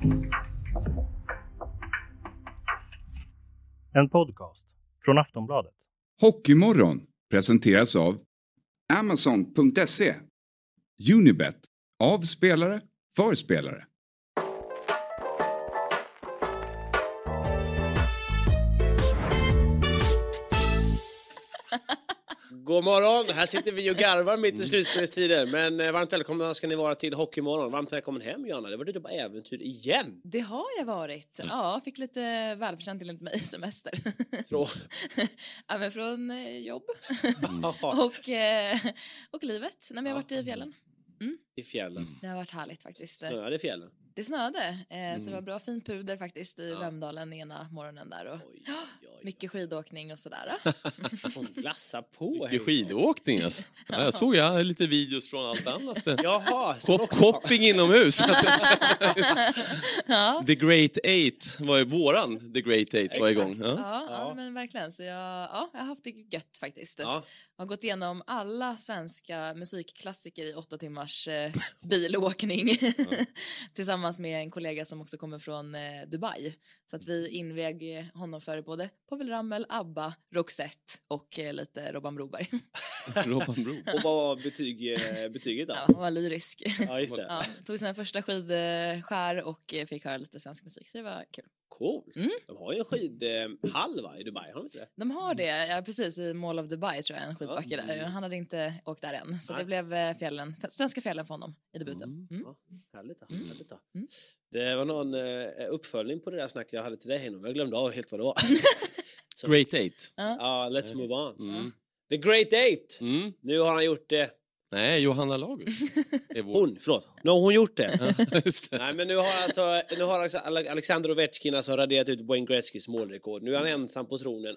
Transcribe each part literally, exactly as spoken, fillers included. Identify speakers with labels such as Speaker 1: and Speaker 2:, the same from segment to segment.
Speaker 1: En podcast från Aftonbladet.
Speaker 2: Hockeymorgon presenteras av Amazon punkt se. Unibet, av spelare för spelare.
Speaker 3: God morgon, här sitter vi och garvar mitt i slutspelstider. Men eh, varmt välkomna ska ni vara till Hockeymorgon. Varmt välkommen hem, Johanna. Det var du på äventyr igen.
Speaker 4: Det har jag varit. Ja, fick lite välförtjänt enligt mig semester.
Speaker 3: Från?
Speaker 4: Ja, men från eh, jobb.
Speaker 3: Mm.
Speaker 4: och, eh, och livet. Nej, men jag har varit i fjällen. Mm.
Speaker 3: I fjällen.
Speaker 4: Det har varit härligt faktiskt.
Speaker 3: Snöade i fjällen.
Speaker 4: Det snöade, eh,
Speaker 3: Mm.
Speaker 4: så det var bra fin puder faktiskt i
Speaker 3: Ja.
Speaker 4: Vemdalen ena morgonen där. Och,
Speaker 3: Oj, oj, oj.
Speaker 4: mycket skidåkning och sådär.
Speaker 3: Hon glassar på.
Speaker 5: Mycket skidåkning alltså. Ja, jag såg ja, lite videos från allt annat.
Speaker 3: Jaha.
Speaker 5: Kop- Kopping inomhus.
Speaker 4: Ja.
Speaker 5: The Great Eight var ju våran. The Great Eight var igång. Ja.
Speaker 4: Ja, ja,
Speaker 3: Ja.
Speaker 4: men verkligen. Så jag, ja, jag har haft det gött faktiskt.
Speaker 3: Ja.
Speaker 4: Jag har gått igenom alla svenska musikklassiker i åtta timmars eh, bilåkning. Tillsammans med en kollega som också kommer från eh, Dubai. Så att vi invig honom för både Povel Ramel, ABBA, Roxette och eh, lite Robban Broberg.
Speaker 5: Robban Bro.
Speaker 3: Och vad var betyg, eh, betyget då?
Speaker 4: Ja, han var lyrisk.
Speaker 3: Ja, just det.
Speaker 4: Ja, tog sina första skidskär och eh, fick höra lite svensk musik. Så det var kul.
Speaker 3: Coolt.
Speaker 4: Mm.
Speaker 3: De har ju en skidhall va, i Dubai, har de inte det?
Speaker 4: De har det, ja, precis i Mall of Dubai tror jag, en skidbacke
Speaker 3: Ja.
Speaker 4: där. Han hade inte åkt där än. Så
Speaker 3: Nej.
Speaker 4: det blev eh, fjällen, svenska fjällen för honom i debuten. Mm.
Speaker 3: Ja, härligt då.
Speaker 4: Mm.
Speaker 3: Härligt då.
Speaker 4: Mm.
Speaker 3: Det var någon eh, uppföljning på det där snacket jag hade till dig inom. Jag glömde av helt vad det var. Så,
Speaker 5: Great Eight.
Speaker 3: ja, let's move on.
Speaker 5: Mm.
Speaker 3: The Great Eight.
Speaker 5: Mm.
Speaker 3: Nu har han gjort det.
Speaker 5: Nej, Johanna Lager. Det är vår.
Speaker 3: Hon, förlåt. Nu har hon gjort det.
Speaker 5: Just det.
Speaker 3: Nej, men nu har alltså, nu har alltså Alexander Ovechkin alltså raderat ut Wayne Gretzkys målrekord. Nu är han ensam på tronen.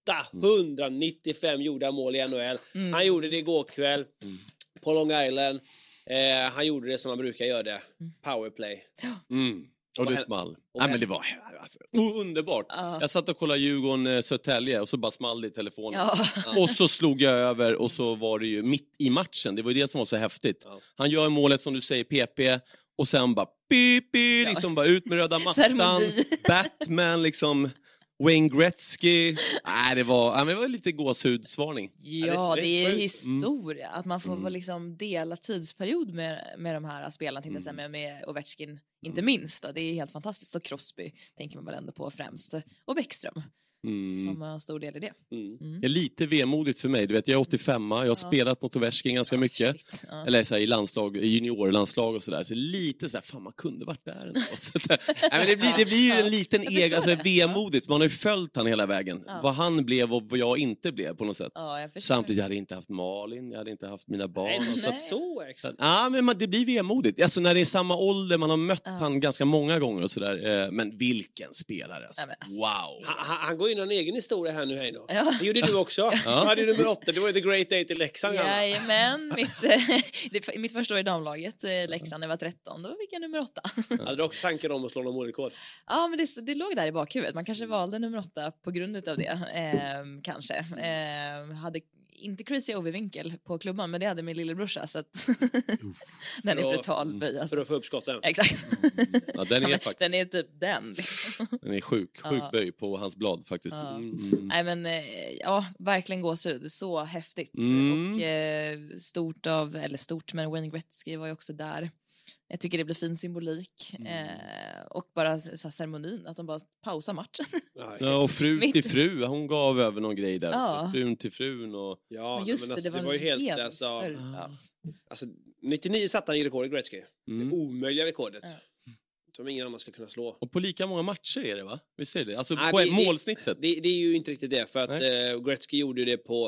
Speaker 3: åttahundranittiofem gjorda mål i N H L.
Speaker 4: Mm.
Speaker 3: Han gjorde det igår kväll
Speaker 5: Mm.
Speaker 3: på Long Island. Eh, han gjorde det som man brukar göra det. Powerplay.
Speaker 5: Mm. Och det
Speaker 3: Och-
Speaker 5: small.
Speaker 3: och-
Speaker 5: Nej, men det var alltså, oh, underbart.
Speaker 4: Ja.
Speaker 5: Jag satt och kollade Djurgården eh, Södertälje och så bara small det i telefonen.
Speaker 4: Ja.
Speaker 5: Och så slog jag över och så var det ju mitt i matchen. Det var ju det som var så häftigt.
Speaker 3: Ja.
Speaker 5: Han gör målet som du säger, P P. Och sen bara, pip, pip, liksom bara ut med röda mattan.
Speaker 4: Ceremoni.
Speaker 5: Batman, liksom. Wayne Gretzky. Nej, det var, ja, men det var lite gåshudsvarning.
Speaker 4: Ja, det är
Speaker 3: sjukt.
Speaker 4: historia. Att man får
Speaker 5: Mm.
Speaker 4: vara liksom dela tidsperiod med, med de här spelarna, tänkte jag säga, med, med Ovechkin inte minst. Då. Det är helt fantastiskt. Och Crosby tänker man väl ändå på främst. Och Bäckström
Speaker 5: Mm.
Speaker 4: som har en stor del i det.
Speaker 3: Mm.
Speaker 5: Det är lite vemodigt för mig. Du vet, jag är åttiofem, jag har
Speaker 4: Ja.
Speaker 5: spelat mot Ovechkin ganska mycket.
Speaker 4: Shit, ja.
Speaker 5: Eller så här, i landslag, i juniorlandslag och sådär. Så lite så här, fan man kunde varit där ändå. Så att, nej, men det, blir, det blir ju en liten
Speaker 4: Jag
Speaker 5: egen,
Speaker 4: förstår
Speaker 5: alltså,
Speaker 4: det.
Speaker 5: vemodigt. Man har ju följt han hela vägen.
Speaker 4: Ja.
Speaker 5: Vad han blev och vad jag inte blev på något sätt.
Speaker 4: Ja, jag förstår.
Speaker 5: Samtidigt, jag hade inte haft Malin, jag hade inte haft mina barn.
Speaker 3: Nej,
Speaker 5: och så
Speaker 3: så,
Speaker 5: att,
Speaker 3: så
Speaker 5: så
Speaker 3: exakt.
Speaker 5: att, ja, men man, det blir vemodigt. Alltså när det är samma ålder, man har mött
Speaker 4: Ja.
Speaker 5: han ganska många gånger och sådär. Eh, men vilken spelare alltså.
Speaker 4: Ja, men alltså.
Speaker 5: Wow.
Speaker 3: Han, han- han går in i en egen historia här nu, Heino.
Speaker 4: Ja.
Speaker 3: Det gjorde du också. Du hade ju nummer åtta, det var ju The Great Eight i Leksand. Anna.
Speaker 4: Jajamän, mitt, eh, det, mitt första år i damlaget, eh, Leksand, när jag var tretton, då fick jag nummer åtta.
Speaker 3: Hade du också tankar om att slå någon målrekord?
Speaker 4: Ja, men det, det låg där i bakhuvudet. Man kanske valde nummer åtta på grund av det. Eh, kanske. Eh, hade inte crazy overvinkel på klubban, men det hade min lillebrorsa. Så att den är
Speaker 3: För att-
Speaker 4: brutal böj. Alltså.
Speaker 3: För att få upp skotten.
Speaker 4: Exakt.
Speaker 5: Ja, den är
Speaker 4: men,
Speaker 5: faktiskt,
Speaker 4: den är typ den.
Speaker 5: den är sjuk. Sjuk
Speaker 4: Ja.
Speaker 5: böj på hans blad faktiskt.
Speaker 4: Ja.
Speaker 5: Mm.
Speaker 4: Nej, men eh, ja, verkligen gåshud. Så häftigt.
Speaker 5: Mm.
Speaker 4: Och eh, stort av, eller stort, men Wayne Gretzky var ju också där. Jag tycker det blir fin symbolik.
Speaker 5: Mm.
Speaker 4: Eh, och bara så här, ceremonin, att de bara pausar matchen.
Speaker 3: Ja,
Speaker 5: Ja, och fru
Speaker 4: Mitt-
Speaker 5: till fru, hon gav över någon grej där.
Speaker 4: Ja.
Speaker 5: Frun till frun och...
Speaker 3: ja
Speaker 4: Men just
Speaker 3: men
Speaker 4: det, det var,
Speaker 3: ju helt...
Speaker 4: helt
Speaker 3: Alltså,
Speaker 4: större. Ja.
Speaker 3: alltså, nittionio satte han i rekord i Gretzky.
Speaker 5: Mm.
Speaker 3: Det omöjliga rekordet.
Speaker 4: Ja.
Speaker 3: Som ingen annan skulle kunna slå.
Speaker 5: Och på lika många matcher är det, va? Vi ser det. Alltså
Speaker 3: Nej,
Speaker 5: på
Speaker 3: det- det-
Speaker 5: målsnittet.
Speaker 3: Det, det är ju inte riktigt det, för att
Speaker 5: Nej.
Speaker 3: eh, Gretzky gjorde det på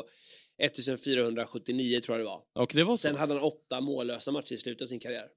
Speaker 3: fjortonhundrasjuttionio tror jag det var.
Speaker 5: Och det var så.
Speaker 3: Sen hade han åtta mållösa matcher i slutet av sin karriär.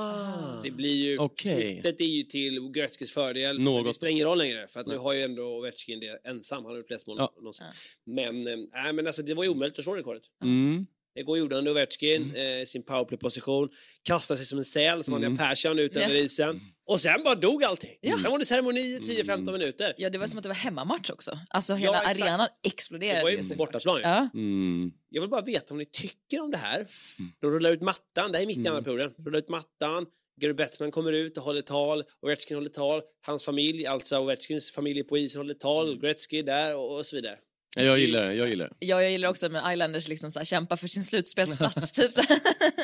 Speaker 5: Ah.
Speaker 3: Det blir ju,
Speaker 5: Okej.
Speaker 3: snittet är ju till Gretzkys fördel.
Speaker 5: Något.
Speaker 3: Men det spelar ingen roll längre, för att nu har ju ändå Ovechkin det ensam. Han har ju flest mål
Speaker 5: Ja.
Speaker 3: någonsin.
Speaker 4: Ja.
Speaker 3: Men, eh, nej, men alltså, det var ju omöjligt att slå rekordet.
Speaker 5: Mm.
Speaker 3: Igår gjorde han Ovechkin
Speaker 5: Mm.
Speaker 3: eh, sin powerplay-position. Kastade sig som en säl som
Speaker 5: Mm.
Speaker 3: han hade Persson ut över
Speaker 4: Ja.
Speaker 3: isen. Och sen bara dog allting.
Speaker 4: Ja.
Speaker 3: Sen var det ceremoni i tio femton minuter.
Speaker 4: Ja, det var som att det var hemmamatch också. Alltså hela
Speaker 3: Ja, exakt.
Speaker 4: arenan
Speaker 3: Det
Speaker 4: exploderade.
Speaker 3: var ju
Speaker 4: ju så.
Speaker 3: bortaplan. ju.
Speaker 4: Ja.
Speaker 5: Mm.
Speaker 3: Jag vill bara veta om ni tycker om det här. De rullar ut mattan, det här är mitt i
Speaker 5: Mm.
Speaker 3: andra perioden. Rullar ut mattan, Gary Bettman kommer ut och håller tal. Ovechkin håller tal. Hans familj, alltså Ovechkins familj på isen håller tal. Gretzky där och, och så vidare.
Speaker 5: Ja, jag gillar det, jag gillar det.
Speaker 4: Ja, jag gillar också med Islanders liksom så här, kämpa för sin slutspelsplats typ så,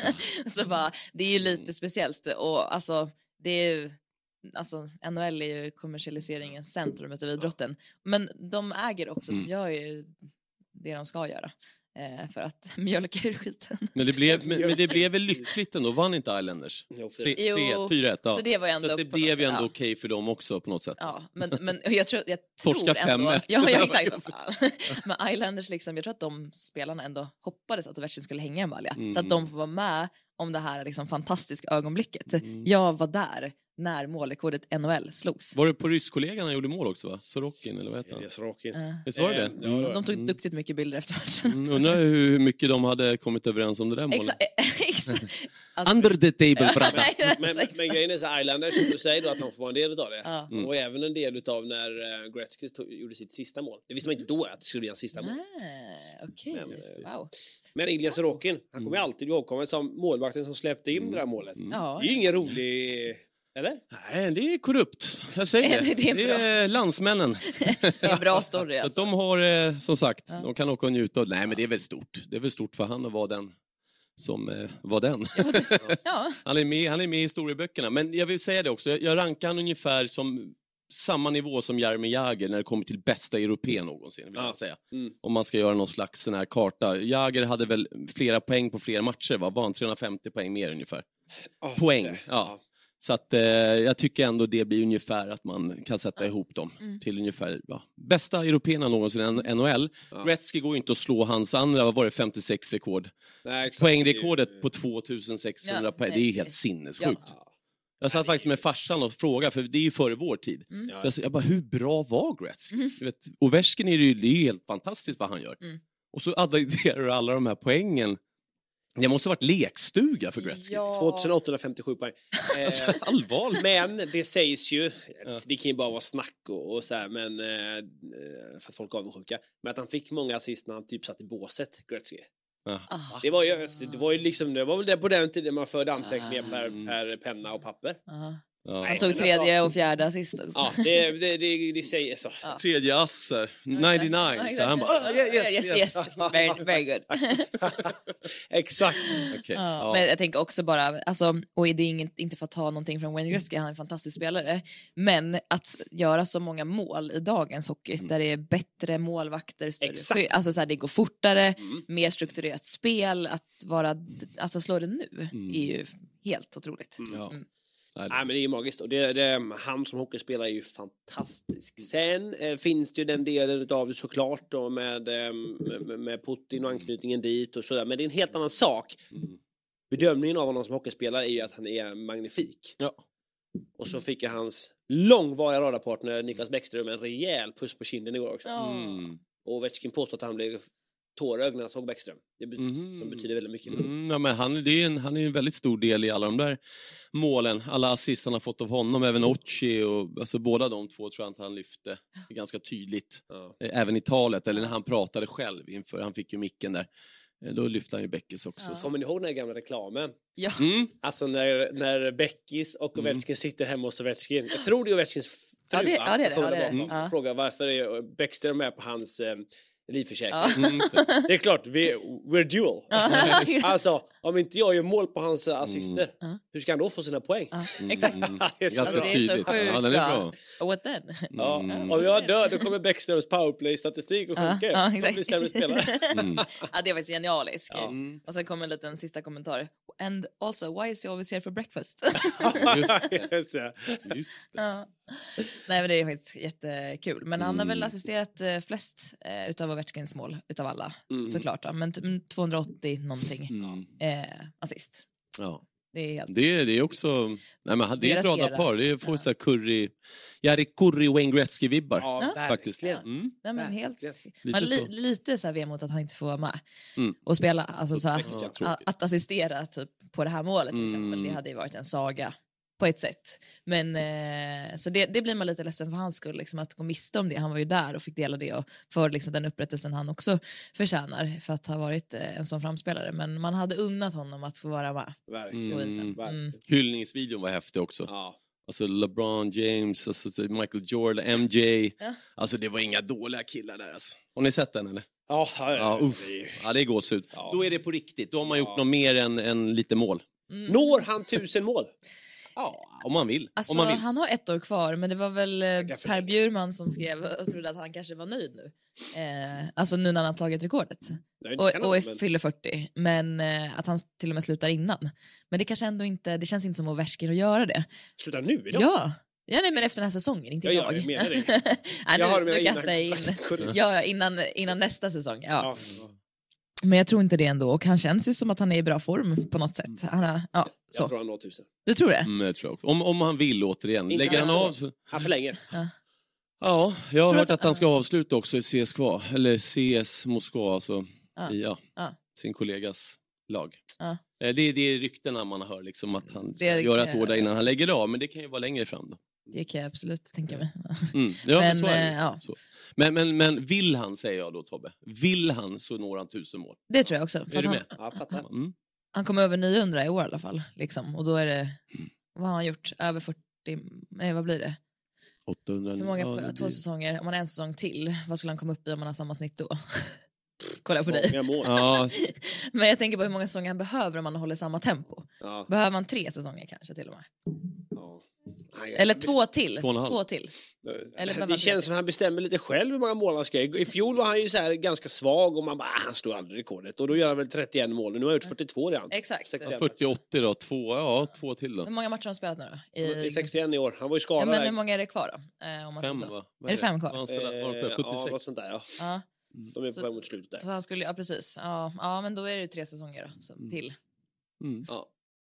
Speaker 4: så bara, det är ju lite speciellt och alltså det är ju alltså N H L är ju kommersialiseringens centrum utav idrotten, men de äger också, de gör ju det de ska göra eh, för att mjölka ur skiten.
Speaker 5: Men det blev, men, men det blev väl lyckligt ändå, vann inte Islanders? tre fyra ett, ja.
Speaker 4: Så det var ändå
Speaker 5: så det
Speaker 4: på
Speaker 5: blev ju
Speaker 4: något
Speaker 5: ändå
Speaker 4: sätt,
Speaker 5: okej för dem också på något sätt.
Speaker 4: Ja, men, men jag tror, jag tror
Speaker 5: Torska fem
Speaker 4: ändå...
Speaker 5: ett.
Speaker 4: Ja, ja, exakt. Vad fan. Men Islanders, liksom, jag tror att de spelarna ändå hoppades att Ovechkin skulle hänga en balja.
Speaker 5: Mm.
Speaker 4: Så att de får vara med om det här liksom, fantastiska ögonblicket.
Speaker 5: Mm.
Speaker 4: Jag var där när målrekordet N H L slogs.
Speaker 5: Var det på rysskollegan han gjorde mål också, va? Sorokin, eller vad heter han?
Speaker 3: Elias Sorokin.
Speaker 4: Uh,
Speaker 5: Visst var det det?
Speaker 3: Eh, ja,
Speaker 4: de, de tog
Speaker 5: Mm.
Speaker 4: duktigt mycket bilder efter matchen.
Speaker 5: Mm, undrar hur mycket de hade kommit överens om det där målet.
Speaker 4: Exakt. Exakt. Alltså,
Speaker 5: Under the table, prata.
Speaker 4: Nej,
Speaker 3: Men, men, men grejen är så Islanders, som du säger då, att de får vara en del av det.
Speaker 4: Ja.
Speaker 3: Och även en del av när uh, Gretzky tog, gjorde sitt sista mål. Det visste man inte då att det skulle bli hans sista mål.
Speaker 4: Nej, okej.
Speaker 3: Men, eh,
Speaker 4: Wow.
Speaker 3: Men Elias Sorokin, han kommer ju alltid ihågkommen som målvakten som släppte in det där målet.
Speaker 4: Ja,
Speaker 3: Det är ju ingen rolig... Eller?
Speaker 5: Nej, det är korrupt. Jag säger det.
Speaker 4: Det är
Speaker 5: Det är landsmännen.
Speaker 4: det är en bra story
Speaker 5: Så att
Speaker 4: alltså.
Speaker 5: de har, eh, som sagt,
Speaker 4: Ja.
Speaker 5: de kan åka och njuta av. Nej, men det är väl stort. Det är väl stort för han att vara den som eh, var den.
Speaker 4: Ja.
Speaker 5: han, är med, han är med i historieböckerna. Men jag vill säga det också, jag, jag rankar han ungefär som samma nivå som Jaromir Jagr när det kommer till bästa europé någonsin, vill
Speaker 3: Ja.
Speaker 5: jag säga.
Speaker 3: Mm.
Speaker 5: Om man ska göra någon slags sån här karta. Jagr hade väl flera poäng på flera matcher, va? Var han trehundrafemtio poäng mer ungefär?
Speaker 3: Oh,
Speaker 5: Poäng,
Speaker 3: det-
Speaker 5: ja. Så att eh, jag tycker ändå det blir ungefär att man kan sätta ihop dem
Speaker 4: Mm.
Speaker 5: till ungefär ja, bästa européerna någonsin i N H L.
Speaker 3: Ja.
Speaker 5: Gretzky går ju inte att slå hans andra, vad var det, femtiosex rekord.
Speaker 3: Nej, exakt.
Speaker 5: Poängrekordet på tvåtusensexhundra
Speaker 4: Ja,
Speaker 5: poäng,
Speaker 4: nej.
Speaker 5: det är helt sinnessjukt.
Speaker 3: Ja.
Speaker 5: Jag satt faktiskt med farsan och frågade, för det är ju före vår tid.
Speaker 4: Mm.
Speaker 3: Ja.
Speaker 5: Så jag, sa, jag bara, hur bra var Gretzky? Du vet, Ovechkin är ju, det är ju helt fantastiskt vad han gör.
Speaker 4: Mm.
Speaker 5: Och så adderar du alla de här poängen. Det måste ha varit lekstuga för Gretzky.
Speaker 4: Ja.
Speaker 3: tvåtusenåttahundrafemtiosju poäng. Eh,
Speaker 5: Allvarligt.
Speaker 3: men det sägs ju, det kan ju bara vara snack och, och så här, men eh, för att folk är avundsjuka. Men att han fick många assist när han typ satt i båset, Gretzky.
Speaker 5: Ja.
Speaker 4: Ah.
Speaker 3: Det var ju, det var ju liksom, det var väl det på den tiden man förde anteckningar per,
Speaker 5: Mm.
Speaker 3: per penna och papper.
Speaker 4: Aha.
Speaker 5: Ja.
Speaker 4: Han tog tredje och fjärde assist också.
Speaker 3: Ja, det, det, det, det säger så.
Speaker 4: Ja.
Speaker 5: Tredje asser, nittionio. Så han bara, ah, yes, yes,
Speaker 4: yes, yes. Very, very good.
Speaker 3: Exakt.
Speaker 5: Okej.
Speaker 4: Ja,
Speaker 5: Ja.
Speaker 4: men jag tänker också bara, alltså, och det är inget, inte för att ta någonting från Wayne Gretzky, han är en fantastisk spelare, men att göra så många mål i dagens hockey, där det är bättre målvakter, större
Speaker 3: Exakt.
Speaker 4: skydd, alltså så här, det går fortare,
Speaker 3: Mm.
Speaker 4: mer strukturerat spel, att vara, alltså slå det nu
Speaker 5: Mm.
Speaker 4: är ju helt otroligt.
Speaker 5: Ja.
Speaker 4: Mm.
Speaker 5: Nej,
Speaker 3: Nej, men det är ju magiskt. Och det, det, han som hockeyspelare är ju fantastisk. Sen eh, finns det ju den delen av det såklart då med, eh, med, med Putin och anknytningen dit och sådär. Men det är en helt annan sak.
Speaker 5: Mm.
Speaker 3: Bedömningen av honom som hockeyspelare är ju att han är magnifik.
Speaker 5: Ja.
Speaker 3: Och så fick jag hans långvariga radarpartner Niklas Bäckström en rejäl puss på kinden igår också.
Speaker 4: Ja.
Speaker 5: Mm.
Speaker 3: Och Ovechkin påstod att han blev tårögd när han såg Bäckström. Det be-
Speaker 5: Mhm.
Speaker 3: som betyder väldigt mycket för honom.
Speaker 5: Mm, ja, men han, det är en, han är en väldigt stor del i alla de där målen. Alla assist han har fått av honom, även Ochi och alltså, båda de två tror jag att han lyfte ganska tydligt.
Speaker 3: Ja.
Speaker 5: Eh, Även i talet, eller när han pratade själv inför, han fick ju micken där. Eh, Då lyfte han ju Beckis också.
Speaker 4: Ja.
Speaker 5: Så.
Speaker 3: Kommer ni ihåg den här gamla reklamen?
Speaker 4: Ja.
Speaker 5: Mm.
Speaker 3: Alltså när, när Beckis och Ovechkin sitter hemma hos Ovechkin. Jag tror det är Ovechkins fru.
Speaker 4: Ja, det-
Speaker 3: va?
Speaker 4: ja, det är det,
Speaker 3: Kommer
Speaker 4: ja, det är
Speaker 3: där
Speaker 4: det.
Speaker 3: bakom
Speaker 4: Ja.
Speaker 3: och frågar varför är Bäckström med på hans eh, livförsäkring.
Speaker 4: Ja.
Speaker 5: Mm, så.
Speaker 3: Det är klart, vi, we're dual. Alltså, om inte jag gör mål på hans eh, assister,
Speaker 4: Mm.
Speaker 3: hur ska han då få sina poäng?
Speaker 4: Ja.
Speaker 3: Exakt.
Speaker 5: Mm.
Speaker 3: Det är så
Speaker 5: Ganska
Speaker 3: bra.
Speaker 4: Det är så
Speaker 5: tydligt.
Speaker 4: sjukt
Speaker 5: Ja, den är bra.
Speaker 4: What then?
Speaker 3: Ja.
Speaker 5: Mm.
Speaker 3: Om jag dör, då kommer Bäckströms powerplay-statistik att
Speaker 4: Ja,
Speaker 3: sjunka.
Speaker 4: ja,
Speaker 3: Han
Speaker 4: exakt.
Speaker 3: blir sämre spelare.
Speaker 5: Mm.
Speaker 4: Ja, det var genialiskt.
Speaker 3: Ja.
Speaker 5: Mm.
Speaker 4: Och sen kommer en liten sista kommentar. And also, why is he always here for breakfast?
Speaker 3: Just det.
Speaker 5: Just det.
Speaker 4: Ja. Nej, men det är faktiskt jättekul. Men han har väl
Speaker 5: Mm.
Speaker 4: assisterat eh, flest eh, utav Ovechkins mål utav alla,
Speaker 3: Mm.
Speaker 4: såklart. Då. Men typ tvåhundraåttio någonting
Speaker 5: Mm.
Speaker 4: eh, assist.
Speaker 5: Ja.
Speaker 4: Det är helt...
Speaker 5: Det, är- det är också, nej men det är ett
Speaker 4: Deras
Speaker 5: bra
Speaker 4: era.
Speaker 5: par. Det får
Speaker 4: Ja.
Speaker 5: så här curry, Jari Curry Wayne Gretzky-vibbar.
Speaker 3: Ja,
Speaker 4: Ja.
Speaker 5: Faktiskt.
Speaker 3: verkligen.
Speaker 5: Mm.
Speaker 4: Nej, men helt...
Speaker 3: Verkligen.
Speaker 5: Lite
Speaker 4: Men li,
Speaker 5: så.
Speaker 4: lite så här vemot att han inte får vara med
Speaker 5: Mm.
Speaker 4: och spela. Alltså, så här,
Speaker 3: Ja,
Speaker 4: att, att assistera typ, på det här målet till
Speaker 5: Mm.
Speaker 4: exempel. Det hade ju varit en saga. på ett sätt. Men eh, så det, det blir man lite ledsen för hans skull, liksom, att gå miste om det. Han var ju där och fick dela det och för liksom, den upprättelsen han också förtjänar för att ha varit eh, en sån framspelare. Men man hade unnat honom att få vara med.
Speaker 3: Verkligen.
Speaker 5: Mm.
Speaker 3: Mm.
Speaker 5: Hyllningsvideon var häftig också.
Speaker 3: Ja.
Speaker 5: Alltså LeBron James, alltså Michael Jordan, M J.
Speaker 4: Ja.
Speaker 5: Alltså det var inga dåliga killar där alltså. Har ni sett den eller?
Speaker 3: Ja, ja,
Speaker 5: Ja, uff. Ja, det är gåshud.
Speaker 3: Ja.
Speaker 5: Då är det på riktigt. Då har man gjort
Speaker 3: Ja.
Speaker 5: något mer än, än lite mål.
Speaker 4: Mm.
Speaker 3: Når han tusen mål?
Speaker 5: Ja, om man vill.
Speaker 4: Alltså,
Speaker 5: om man vill.
Speaker 4: han har ett år kvar, men det var väl eh,
Speaker 3: Jag
Speaker 4: Per Bjurman som skrev och trodde att han kanske var nöjd nu. Eh, alltså nu när han har tagit rekordet.
Speaker 3: Nej, det
Speaker 4: Och,
Speaker 3: kan
Speaker 4: och
Speaker 3: han,
Speaker 4: är,
Speaker 3: men-
Speaker 4: fyller fyrtio, men eh, att han till och med slutar innan. Men det kanske ändå inte, det känns inte som Ovechkin att göra det.
Speaker 3: Sluta nu idag?
Speaker 4: Ja. Ja, nej, men efter den här säsongen, inte
Speaker 3: Ja, ja,
Speaker 4: jag.
Speaker 3: jag menar det.
Speaker 4: Nej,
Speaker 3: Jag har
Speaker 4: nu,
Speaker 3: det
Speaker 4: nu
Speaker 3: med
Speaker 4: kastar jag in.
Speaker 3: innan-
Speaker 4: Ja, ja, innan, innan nästa säsong. Ja.
Speaker 3: Ja.
Speaker 4: Men jag tror inte det ändå. Och han känns ju som att han är i bra form på något sätt. Han är, ja,
Speaker 3: Jag
Speaker 4: så.
Speaker 3: tror han når tusen.
Speaker 4: Du tror det?
Speaker 5: Mm, jag tror jag också. Om, om han vill återigen.
Speaker 3: Inte
Speaker 5: Lägger han
Speaker 3: nästa
Speaker 5: av
Speaker 3: år.
Speaker 5: så...
Speaker 3: Han förlänger.
Speaker 5: Ja, jag har
Speaker 4: Tror
Speaker 5: hört
Speaker 4: att-
Speaker 5: att han ska avsluta också i C S K A. Eller C S Moskva, alltså.
Speaker 4: Ja.
Speaker 5: I, ja,
Speaker 4: Ja.
Speaker 5: sin kollegas lag.
Speaker 4: Ja.
Speaker 5: Eh, Det är det är ryktena man hör, liksom, att han ska
Speaker 4: Det-
Speaker 5: göra ett år där innan han lägger av. Men det kan ju vara längre fram då.
Speaker 4: Det kan jag absolut tänka mig.
Speaker 5: Mm. Ja, men,
Speaker 4: Men,
Speaker 5: så är det.
Speaker 4: eh, ja.
Speaker 5: Så. Men, men, men vill han, säger jag då Tobbe. Vill han så når han tusen mål.
Speaker 4: Det tror jag också. För
Speaker 5: Är
Speaker 4: att
Speaker 5: du
Speaker 4: han,
Speaker 5: med?
Speaker 3: Ja, fattar.
Speaker 5: Mm.
Speaker 4: han kommer över niohundra i år i alla fall. Liksom. Och då är det, vad har han gjort? Över fyrtio, nej vad blir det?
Speaker 5: åttahundra.
Speaker 4: Hur många
Speaker 5: ja,
Speaker 4: på,
Speaker 5: det
Speaker 4: två
Speaker 5: blir-
Speaker 4: säsonger? Om man har en säsong till, vad skulle han komma upp i om man har samma snitt då? Kolla på dig.
Speaker 3: Många mål.
Speaker 5: Ja,
Speaker 4: Men jag tänker på hur många säsonger han behöver om man håller samma tempo.
Speaker 3: Ja.
Speaker 4: Behöver man tre säsonger kanske till och med?
Speaker 3: Ja. Nej,
Speaker 4: Eller
Speaker 3: han
Speaker 4: två till.
Speaker 5: Två och en halv.
Speaker 4: Två till. Eller behöver
Speaker 3: det
Speaker 4: man
Speaker 3: känns som att han bestämmer lite själv hur många mål han ska. I fjol var han ju så här ganska svag och man bara, ah, han slår aldrig rekordet. Och då gör han väl trettioen mål. Nu har han gjort fyrtiotvå redan.
Speaker 4: Exakt.
Speaker 3: sextioen.
Speaker 5: fyrtio åttio då. Två, ja, två till då.
Speaker 4: Hur många matcher har han spelat nu då?
Speaker 3: I
Speaker 4: I,
Speaker 3: sextioen i år. Han var ju
Speaker 4: ja,
Speaker 3: skadad.
Speaker 4: men
Speaker 3: där.
Speaker 4: hur många är det kvar då? Eh, om man
Speaker 5: Fem
Speaker 4: säger så.
Speaker 5: va? Vad
Speaker 4: Är det fem kvar?
Speaker 5: Vad har han spelat? Vad har han
Speaker 3: Eh,
Speaker 5: spelat?
Speaker 3: Ja, något
Speaker 5: sjuttiosex?
Speaker 3: sånt där, ja.
Speaker 4: Ja.
Speaker 3: De är på
Speaker 4: Så-
Speaker 3: väg mot slutet där.
Speaker 4: Så han skulle, ja precis. Ja, ja men då är det ju tre säsonger då, så, till.
Speaker 5: Mm.
Speaker 3: Ja.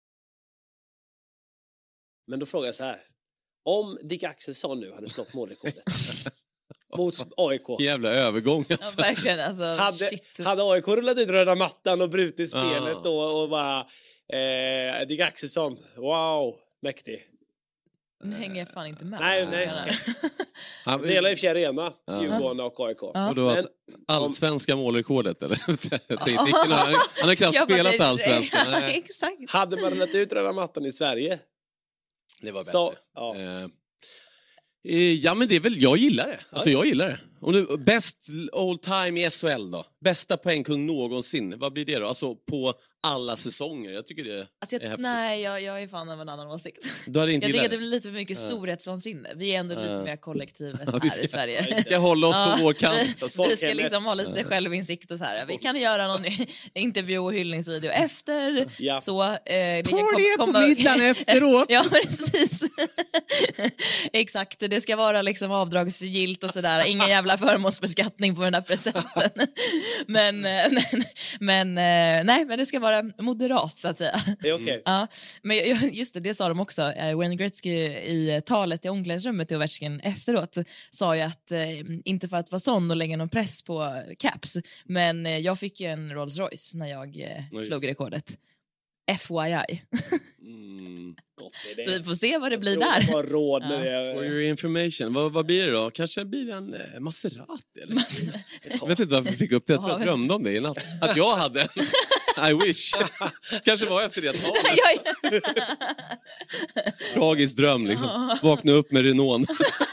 Speaker 3: Men då frågar jag så här. Om Dick Axelsson nu hade slått målrekordet mot A I K.
Speaker 5: Jävla övergång
Speaker 4: Ja,
Speaker 5: alltså.
Speaker 4: verkligen alltså.
Speaker 3: Hade,
Speaker 4: shit.
Speaker 3: hade A I K rullat ut röda mattan och brutit
Speaker 5: Ja.
Speaker 3: spelet då och bara eh, Dick Axelsson, wow, mäktig.
Speaker 4: Nu hänger jag fan inte med.
Speaker 3: Nej, nej.
Speaker 5: Han,
Speaker 3: Det delar i och för sig arena,
Speaker 5: Ja.
Speaker 3: Djurgården och A I K.
Speaker 4: Ja.
Speaker 5: och då
Speaker 3: Men-
Speaker 5: att allsvenska målrekordet eller? Jag tänkte,
Speaker 4: Ja.
Speaker 5: vilken har- han har knappt
Speaker 4: Jag bara,
Speaker 5: spelat
Speaker 4: det-
Speaker 5: allsvenskan.
Speaker 4: Ja,
Speaker 5: Nej.
Speaker 4: exakt.
Speaker 3: Hade man rullat ut röda mattan i Sverige
Speaker 5: Det var bättre.
Speaker 3: så, ja.
Speaker 5: Eh, eh, ja men det är väl, jag gillar det. Alltså jag gillar det. Och nu, bäst all time i S H L då? Bästa poängkung någonsin. Vad blir det då? Alltså på alla säsonger. Jag tycker det
Speaker 4: Alltså,
Speaker 5: är
Speaker 4: jag,
Speaker 5: häftigt.
Speaker 4: nej, jag, jag är fan av en annan åsikt.
Speaker 5: Du hade inte
Speaker 4: Jag tycker
Speaker 5: gillat
Speaker 4: att det
Speaker 5: det?
Speaker 4: blir lite för mycket storhetsvansinne. Vi är ändå lite
Speaker 5: Ja.
Speaker 4: mer kollektivet
Speaker 5: Ja,
Speaker 4: här
Speaker 5: vi ska-
Speaker 4: i Sverige.
Speaker 5: Vi ska hålla oss
Speaker 4: Ja.
Speaker 5: på vår kant. Alltså.
Speaker 4: Vi ska liksom ha lite självinsikt och så här. Vi kan göra någon intervju och hyllningsvideo efter.
Speaker 3: Ja.
Speaker 4: Så, eh, ni kan
Speaker 5: Ta
Speaker 4: kom-
Speaker 5: det på
Speaker 4: komma-
Speaker 5: middagen efteråt.
Speaker 4: Ja, precis. Exakt, det ska vara liksom avdragsgillt och sådär. Ingen jävla förmånsbeskattning på den här presenten. Men, eh, men, men, eh, nej, men det ska vara moderat så att säga.
Speaker 3: Det är okej.
Speaker 4: Ja, men jag- just det, det sa de också. Eh, Wayne Gretzky i talet i omklädningsrummet till Ovechkin efteråt sa ju att, eh, inte för att vara sån och lägga någon press på Caps, men eh, jag fick ju en Rolls Royce när jag eh,
Speaker 5: just
Speaker 4: slog rekordet. F Y I.
Speaker 5: Mm.
Speaker 3: Gott är det.
Speaker 4: Så vi får se vad det blir
Speaker 3: Fråga
Speaker 4: där.
Speaker 3: vad råd med
Speaker 5: For
Speaker 3: det.
Speaker 5: your information. Vad, vad blir det då? Kanske blir det en eh, Maserati eller? Jag vet inte varför jag fick upp det. Jag tror jag
Speaker 4: Ja,
Speaker 5: drömde om det i natt. Att jag hade en. I wish. Kanske var efter det talet.
Speaker 4: Ja, ja.
Speaker 5: Tragisk dröm liksom. Vakna upp med Renault.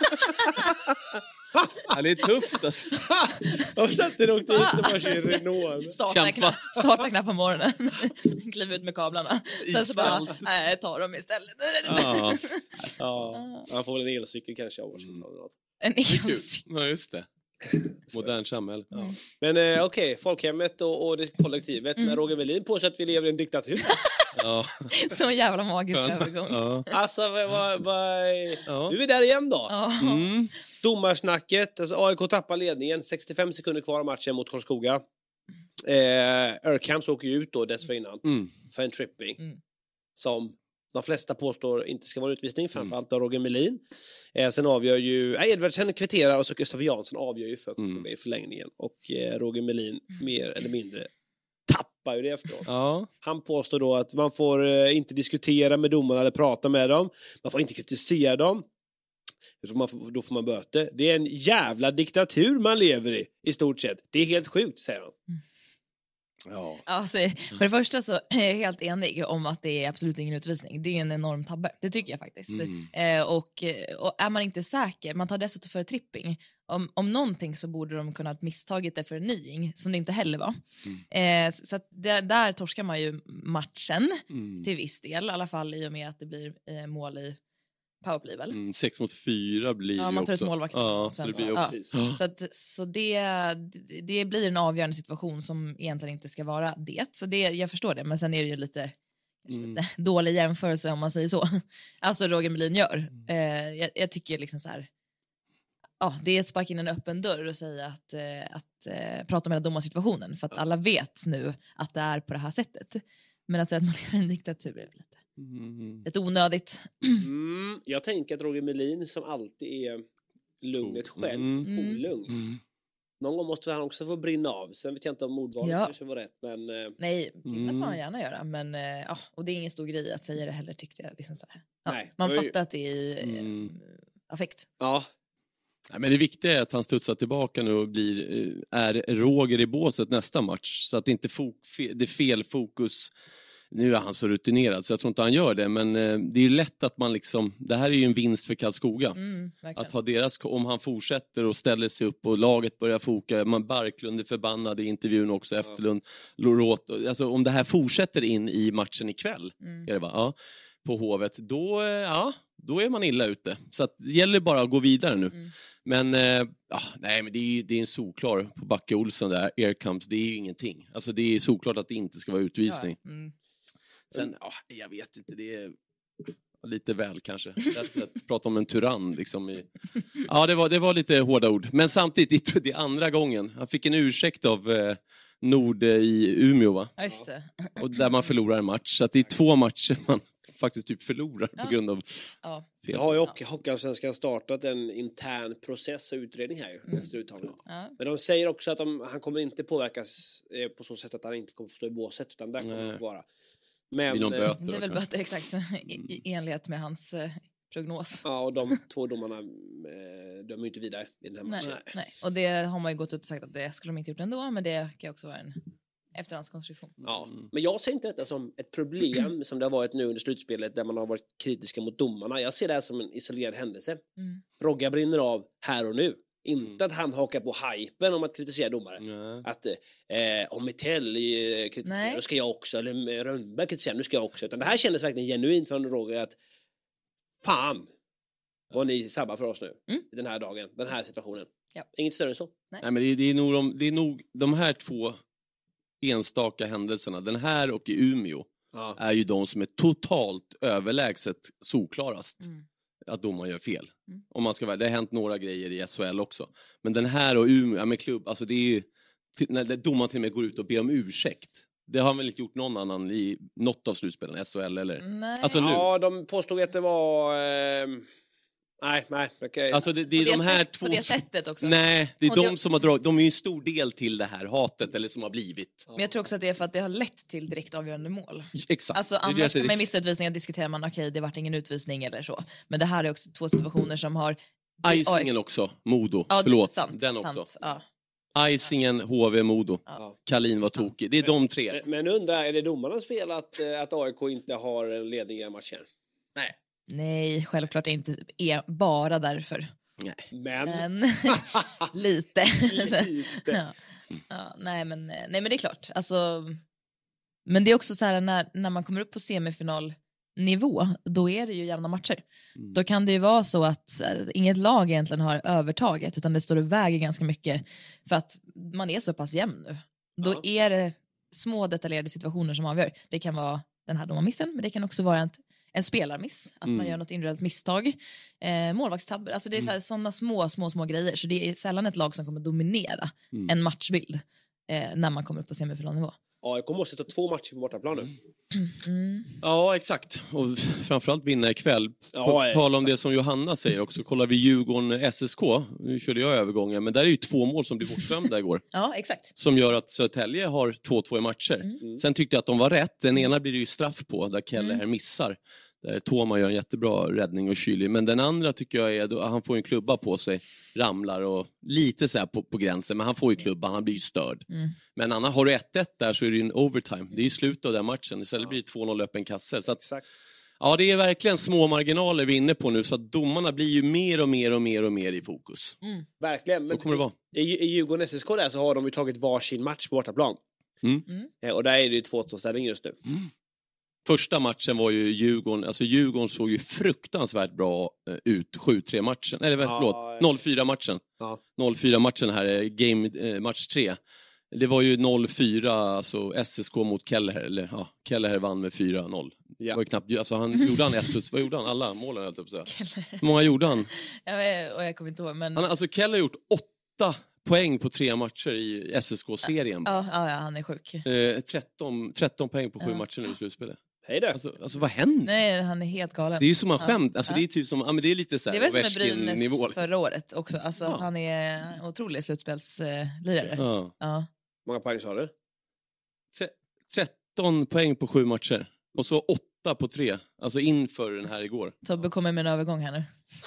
Speaker 5: Ja, det är tufft alltså.
Speaker 3: Och sen det åkte hit och bara kör Renault.
Speaker 4: Starta,
Speaker 5: Kämpa.
Speaker 4: knapp, starta knapp på morgonen. Kliv ut med kablarna. Sen så bara,
Speaker 5: Iskallt.
Speaker 4: nej, ta dem istället.
Speaker 5: Ja,
Speaker 3: Ja, han får väl en elcykel kanske av oss.
Speaker 4: En
Speaker 5: det är kul.
Speaker 4: elcykel.
Speaker 5: Ja, just det. Modernt samhälle. Ja.
Speaker 3: Men eh, okej, folkhemmet och, och det kollektivet.
Speaker 4: Mm.
Speaker 3: Men Roger Melin påstår att vi lever i en diktatur.
Speaker 5: Ja.
Speaker 4: Så jävla magisk
Speaker 5: Skönt.
Speaker 4: övergång.
Speaker 5: Ja.
Speaker 3: Alltså, vad, vad, vad...
Speaker 5: Ja.
Speaker 3: Nu är vi där igen då.
Speaker 4: Ja.
Speaker 5: Mm.
Speaker 3: Domarsnacket, alltså A I K tappar ledningen, sextiofem sekunder kvar av matchen mot Karlskoga. Eh, Urkamps åker ju ut då dessförinnan
Speaker 5: Mm.
Speaker 3: för en tripping.
Speaker 4: Mm.
Speaker 3: Som de flesta påstår inte ska vara utvisning, framförallt av Roger Melin. Eh, sen avgör ju, nej, Edvardsen kvitterar och så Kristoffer Jansson avgör ju för Karlskoga
Speaker 5: Mm.
Speaker 3: i förlängningen. Och eh, Roger Melin mer eller mindre toppar ju det efteråt.
Speaker 5: Ja.
Speaker 3: Han påstår då att man får eh, inte diskutera med domarna eller prata med dem. Man får inte kritisera dem. Man får, då får man böter. Det är en jävla diktatur man lever i, i stort sett. Det är helt sjukt, säger han.
Speaker 4: Mm.
Speaker 5: Ja.
Speaker 4: Alltså, för det första så är jag helt enig om att det är absolut ingen utvisning. Det är en enorm tabbe, det tycker jag faktiskt. Mm. Eh, och, och är man inte säker, man tar dessutom för tripping. Om, om någonting så borde de kunna ha misstagit det för en niing, som det inte heller var. Mm. Eh, så att det, där torskar man ju matchen mm. till viss del, i alla fall i och med att det blir eh, mål i powerplay väl?
Speaker 5: Mm, sex mot fyra blir
Speaker 4: ja, man tar
Speaker 5: också.
Speaker 4: Ett målvakt.
Speaker 5: Ja, så det blir också.
Speaker 4: Ja. Så, att, så det, det blir en avgörande situation som egentligen inte ska vara det. Så det, jag förstår det, men sen är det ju lite, mm. lite dålig jämförelse om man säger så. Alltså Roger Melin gör. Mm. Eh, jag, jag tycker liksom så här. Ja, det är att sparka in en öppen dörr och säga att, eh, att eh, prata med domarsituationen. För att alla vet nu att det är på det här sättet. Men att säga att man lever i en diktatur är lite... Mm. Ett onödigt.
Speaker 3: Mm, jag tänker att Roger Melin som alltid är lugnet själv,
Speaker 5: mm.
Speaker 3: olugn. Mm. Någon gång måste han också få brinna av. Sen vet jag inte om ordvalet ja. kanske var rätt, men... Eh...
Speaker 4: Nej, det mm. får han gärna göra. Men, eh, ja, och det är ingen stor grej att säga det heller, tyckte jag. Liksom så här. Ja, Nej, man fattar ju... att det är eh, mm. affekt.
Speaker 3: Ja.
Speaker 5: Ja, men det viktiga är att han studsar tillbaka nu och blir, är Roger i båset nästa match. Så att det inte fo- det är fel fokus. Nu är han så rutinerad så jag tror inte han gör det. Men eh, det är ju lätt att man liksom... Det här är ju en vinst för Karlskoga.
Speaker 4: Mm,
Speaker 5: att ha deras... Om han fortsätter och ställer sig upp och laget börjar foka. Man Barklund är förbannad i intervjun också. Ja. Efterlund, Lorot. Alltså om det här fortsätter in i matchen ikväll. Mm. Är det bara, ja, på Hovet. Då, ja, då är man illa ute. Så att det gäller bara att gå vidare nu. Mm. Men, eh, ja, nej, men det är, det är en solklar på Backe Olsson där. Aircamps, det är ju ingenting. Alltså det är solklart att det inte ska vara utvisning.
Speaker 4: Ja. Mm.
Speaker 5: Sen, ja, jag vet inte, det är lite väl kanske. Att, att prata om en tyrann liksom. I, ja, det var, det var lite hårda ord. Men samtidigt, det är andra gången. Han fick en ursäkt av eh, Nord i Umeå, va?
Speaker 4: Ja, just det.
Speaker 5: Och där man förlorar en match. Så att det är två matcher man faktiskt typ förlorar
Speaker 4: ja.
Speaker 5: på grund av
Speaker 3: ja. fel. Har ju och Hockeyallsvenskan startat en intern process och utredning här mm. efter uttalandet.
Speaker 4: Ja.
Speaker 3: Men de säger också att de, han kommer inte påverkas eh, på så sätt att han inte kommer få stå i båset, utan där kommer det vara. Men,
Speaker 5: det,
Speaker 3: eh,
Speaker 4: det är väl böter, exakt, i, i enlighet med hans eh, prognos.
Speaker 3: Ja, och de två domarna eh, de är inte vidare i den här matchen.
Speaker 4: Nej, nej, och det har man ju gått ut och sagt att det skulle de inte gjort ändå, men det kan också vara en efterhandskonstruktion.
Speaker 3: Ja, men jag ser inte detta som ett problem som det har varit nu under slutspelet där man har varit kritiska mot domarna. Jag ser det här som en isolerad händelse. Mm. Rogga brinner av här och nu. Inte mm. att han hakar på hypen om att kritisera domare. Mm. Att eh, om Mitell eh, kritiserar, då ska jag också. Eller Rönnberg kritiserar, nu ska jag också. Utan det här kändes verkligen genuint från Rogga att fan vad ni sabbar för oss nu. Mm. Den här dagen, den här situationen.
Speaker 4: Ja.
Speaker 3: Inget större än så.
Speaker 5: Nej, Nej men det är, det, är nog de, det är nog de här två enstaka händelserna, den här och i Umeå, ja. är ju de som är totalt överlägset soklarast. Mm. Att domaren gör fel. Mm. Om man ska vara, det har hänt några grejer i S H L också. Men den här och Umeå, ja, med klubb, alltså det är ju, när domaren till och med går ut och ber om ursäkt. Det har han väl inte gjort någon annan i något av slutspelen, S H L eller?
Speaker 4: Nej.
Speaker 5: Alltså nu.
Speaker 3: Ja, de påstod att det var... Eh... Nej, nej, okej.
Speaker 5: Alltså det, det är
Speaker 4: på
Speaker 5: de
Speaker 4: det
Speaker 5: här
Speaker 4: sätt,
Speaker 5: två...
Speaker 4: På det sättet också.
Speaker 5: Nej, det är
Speaker 4: och
Speaker 5: de
Speaker 4: det...
Speaker 5: som har dragit... De är ju en stor del till det här hatet, eller som har blivit.
Speaker 4: Men jag tror också att det är för att det har lett till direkt avgörande mål.
Speaker 5: Exakt.
Speaker 4: Alltså annars det med missutvisningar diskuterar man, okej, okay, det vart ingen utvisning eller så. Men det här är också två situationer som har...
Speaker 5: Icingen också, Modo.
Speaker 4: Ja,
Speaker 5: förlåt,
Speaker 4: sant,
Speaker 5: den också.
Speaker 4: Sant, ja.
Speaker 5: Icingen, H V, Modo.
Speaker 3: Ja.
Speaker 5: Kalin var tokig. Det är
Speaker 3: men,
Speaker 5: de tre.
Speaker 3: Men, men undrar, är det domarnas fel att, att A I K inte har en ledning i matchen? Nej.
Speaker 4: Nej, självklart inte är bara därför.
Speaker 5: Nej.
Speaker 3: Men,
Speaker 4: men lite.
Speaker 3: lite.
Speaker 4: Ja. Ja, nej men nej men det är klart. Alltså, men det är också så här när när man kommer upp på semifinalnivå, då är det ju jämna matcher. Mm. Då kan det ju vara så att äh, inget lag egentligen har övertaget, utan det står och väger ganska mycket för att man är så pass jämn nu. Då ja. är det små detaljerade situationer som avgör. Det kan vara den här domarmissen, men det kan också vara en En spelarmiss, att mm. man gör något individuellt misstag. Eh, målvaktstabbar, alltså det är mm. sådana små, små, små grejer. Så det är sällan ett lag som kommer dominera mm. en matchbild eh, när man kommer upp på semifinalnivå.
Speaker 3: A I K måste ta två matcher på bortaplan nu.
Speaker 4: Mm. Mm.
Speaker 5: Ja, exakt. Och framförallt vinna ikväll.
Speaker 3: Ja,
Speaker 5: På
Speaker 3: ja,
Speaker 5: tal om
Speaker 3: exakt.
Speaker 5: det som Johanna säger också. Kollar vi Djurgården S S K. Nu körde jag övergången. Men där är ju två mål som blir bortdömda igår.
Speaker 4: Ja, exakt.
Speaker 5: Som gör att Södertälje har två två i matcher.
Speaker 3: Mm.
Speaker 5: Sen tyckte jag att de var rätt. Den ena blir det ju straff på. Där Kelle här missar. Där Toma gör en jättebra räddning och kylig. Men den andra tycker jag är... Då, han får en klubba på sig. Ramlar och lite så här på, på gränsen. Men han får ju klubban. Han blir ju störd.
Speaker 4: Mm.
Speaker 5: Men annars har du ett ett där så är det ju en overtime. Det är ju slutet av den matchen. Istället blir det två noll öppen kasse. Så att,
Speaker 3: Exakt.
Speaker 5: ja, det är verkligen små marginaler vi är inne på nu. Så att domarna blir ju mer och mer och mer och mer i fokus.
Speaker 4: Mm.
Speaker 3: Verkligen.
Speaker 5: Så
Speaker 3: Men
Speaker 5: kommer det vara.
Speaker 3: I, I Djurgården S S K där så har de ju tagit varsin match på bortaplan.
Speaker 5: Mm.
Speaker 4: Mm.
Speaker 3: Eh, Och där är det ju två två ställning just nu.
Speaker 5: Första matchen var ju Djurgården, alltså Djurgården såg ju fruktansvärt bra eh, ut sju tre matchen, eller
Speaker 3: Ja,
Speaker 5: förlåt,
Speaker 3: ja.
Speaker 5: noll fyra matchen.
Speaker 3: Ja.
Speaker 5: noll fyra matchen här, eh, game, eh, match tre. Det var ju noll fyra, alltså S S K mot Kelleher, eller ja, Kelleher vann med fyra noll. Det
Speaker 3: Ja.
Speaker 5: var ju knappt, alltså han gjorde han ett plus, vad gjorde han? Alla målen höll jag på att säga. Hur många gjorde han?
Speaker 4: Jag vet, och jag kommer inte ihåg, men...
Speaker 5: han alltså Kelleher har gjort åtta poäng på tre matcher i S S K-serien.
Speaker 4: Ja, ja, ja, han är sjuk.
Speaker 5: Eh, tretton, tretton poäng på sju
Speaker 4: Ja.
Speaker 5: matcher nu i slutspelet.
Speaker 3: Hej då.
Speaker 5: Alltså, alltså vad händer?
Speaker 4: Nej, han är helt galen.
Speaker 5: Det är ju som man
Speaker 4: Ja.
Speaker 5: skämt, alltså
Speaker 4: Ja.
Speaker 5: det är typ som, ja men det är lite
Speaker 4: Det är
Speaker 5: såhär
Speaker 4: väl som med
Speaker 5: Ovechkin-nivå.
Speaker 4: Brynäs förra året också. Alltså,
Speaker 5: Ja.
Speaker 4: han är en otrolig slutspelslirare. Ja.
Speaker 5: Ja.
Speaker 4: Ja.
Speaker 3: Många poäng sa du?
Speaker 5: Tre- tretton poäng på sju matcher. Och så åtta på tre. Alltså inför den här igår.
Speaker 4: Tobbe kommer med en övergång här nu.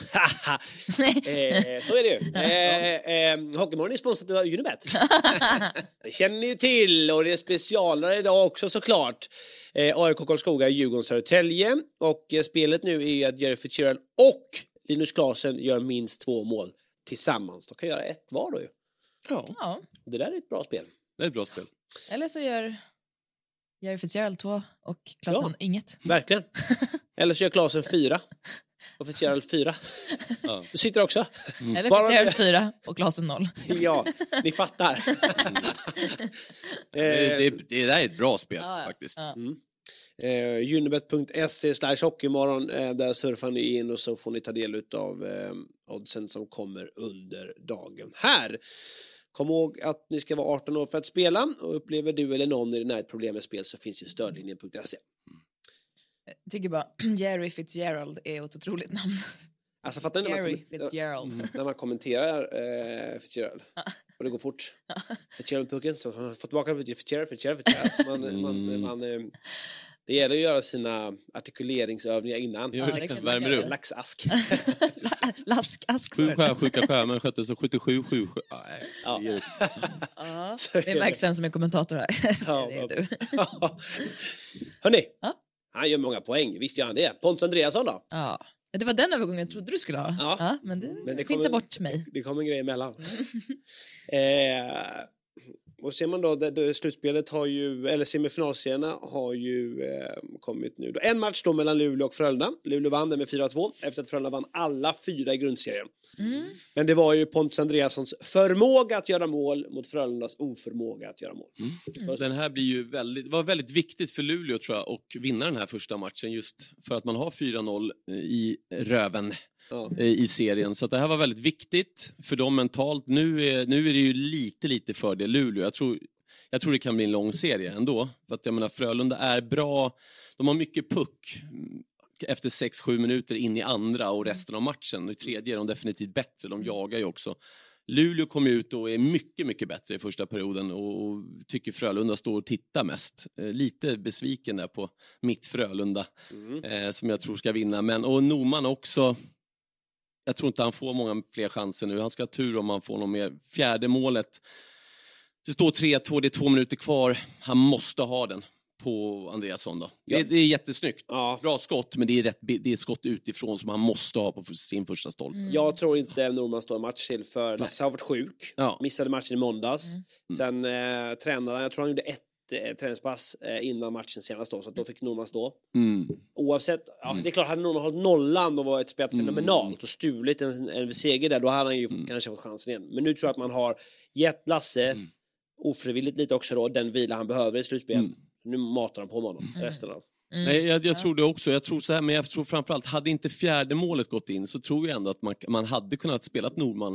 Speaker 3: eh, så är det ju. Eh, eh, Hockeymorgon är sponsrat av Unibet. Det känner ni till. Och det är specialare idag också såklart. Eh, A I K Karlskoga, Djurgården, Södertälje. Och eh, spelet nu är att Jerry Fitzgerald och Linus Klasen gör minst två mål tillsammans. De kan göra ett var då ju.
Speaker 5: Ja,
Speaker 4: Ja.
Speaker 3: Och det där är ett bra spel.
Speaker 5: det är ett bra spel.
Speaker 4: Eller så gör Jerry Fitzgerald två och Klasen
Speaker 3: Ja.
Speaker 4: inget.
Speaker 3: Verkligen. Eller så gör Klasen fyra. Och Fitzgerald fyra.
Speaker 5: Ja.
Speaker 3: Du sitter också.
Speaker 4: Eller
Speaker 3: Bara-
Speaker 4: Fitzgerald fyra och Klasen noll.
Speaker 3: Ja, ni fattar.
Speaker 5: Det, det,
Speaker 3: eh,
Speaker 5: det där är ett bra spel
Speaker 4: Ja, ja.
Speaker 5: faktiskt.
Speaker 4: Ja.
Speaker 3: eh, Unibet.se slash hockeymorgon. Eh, där surfar ni in och så får ni ta del av eh, oddsen som kommer under dagen. Här! Kom ihåg att ni ska vara arton år för att spela. Och upplever du eller någon i den här ett problem med spel så finns ju stödlinjen punkt se.
Speaker 4: Jag tycker bara Jerry Fitzgerald är ett otroliligt namn.
Speaker 3: Alltså fattar ni när man,
Speaker 4: Jerry
Speaker 3: kommer,
Speaker 4: Fitzgerald.
Speaker 3: när man kommenterar eh, Fitzgerald och det går fort. Fitzgerald-pucken, så man får tillbaka den till Fitzgerald, Fitzgerald, Fitzgerald. Så man, man, man, eh, det gäller att göra sina artikuleringsövningar innan.
Speaker 5: Ja,
Speaker 4: det
Speaker 5: riktigt
Speaker 4: kan man
Speaker 5: värmer
Speaker 4: göra.
Speaker 5: upp.
Speaker 3: Laxask.
Speaker 4: Laskask.
Speaker 5: Sju skär, sjuka skär, men skötte så sjuttiosju sju. Nej,
Speaker 3: Ja.
Speaker 5: det ger upp.
Speaker 4: Ja.
Speaker 3: Så är
Speaker 4: Det märks vem som är kommentator här.
Speaker 3: Ja,
Speaker 4: det är du.
Speaker 3: Hörrni,
Speaker 4: Ja.
Speaker 3: han gör många poäng. Visst gör han det. Pontus Andreasson då?
Speaker 4: Ja. Det var den övergången jag trodde du skulle ha.
Speaker 3: Ja.
Speaker 4: men du
Speaker 3: Men det
Speaker 4: skinte
Speaker 3: kommer-
Speaker 4: bort mig.
Speaker 3: Det kom en grej emellan. eh, och ser man då, det, det, slutspelet har ju, eller semifinalserierna har ju eh, kommit nu. Då. En match då mellan Luleå och Frölunda. Luleå vann den med fyra två efter att Frölunda vann alla fyra i grundserien.
Speaker 4: Mm.
Speaker 3: Men det var ju Pontus Andreassons förmåga att göra mål mot Frölundas oförmåga att göra mål.
Speaker 5: Den här blir ju väldigt, det var väldigt viktigt för Luleå tror jag att vinna den här första matchen just för att man har fyra noll i röven
Speaker 3: Ja.
Speaker 5: eh, i serien. Så att det här var väldigt viktigt för dem mentalt. Nu är, nu är det ju lite, lite fördel Luleå. Jag tror, jag tror det kan bli en lång serie ändå. För att jag menar Frölunda är bra. De har mycket puck efter sex sju minuter in i andra och resten av matchen. I tredje är de definitivt bättre. De jagar ju också. Luleå kom ut och är mycket, mycket bättre i första perioden och tycker Frölunda står och tittar mest. Eh, lite besviken där på mitt Frölunda
Speaker 3: Mm.
Speaker 5: eh, som jag tror ska vinna. Men, och Norman också, jag tror inte han får många fler chanser nu. Han ska ha tur om han får något mer. Fjärde målet, det står tre två, det är två minuter kvar. Han måste ha den på Andreasson då.
Speaker 3: Ja.
Speaker 5: Det, det är jättesnyggt.
Speaker 3: Ja.
Speaker 5: Bra skott, men det är, rätt, det är ett skott utifrån som han måste ha på sin första stolpe.
Speaker 4: Mm.
Speaker 3: Jag tror inte Norman står en match till för Lasse har varit sjuk.
Speaker 5: Ja.
Speaker 3: Missade matchen i måndags.
Speaker 4: Mm.
Speaker 3: Sen eh, tränaren, jag tror han gjorde ett eh, träningspass eh, innan matchen senast då, så att då fick Norman stå.
Speaker 5: Mm.
Speaker 3: Oavsett, ja, det är klart, hade Norman hållit nollan och varit spelat
Speaker 5: Mm.
Speaker 3: fenomenalt och stulit en, en seger där, då hade han ju
Speaker 5: Mm.
Speaker 3: kanske fått chansen igen. Men nu tror jag att man har gett Lasse,
Speaker 5: Mm.
Speaker 3: ofrivilligt lite också då, den vila han behöver i slutspel.
Speaker 5: Mm.
Speaker 3: Nu matar han på med honom
Speaker 4: Mm.
Speaker 3: resten av.
Speaker 4: Mm.
Speaker 5: Nej, jag, jag
Speaker 4: Ja.
Speaker 5: tror det också. Jag tror så här, men jag tror framförallt, hade inte fjärde målet gått in så tror jag ändå att man, man hade kunnat spela Norman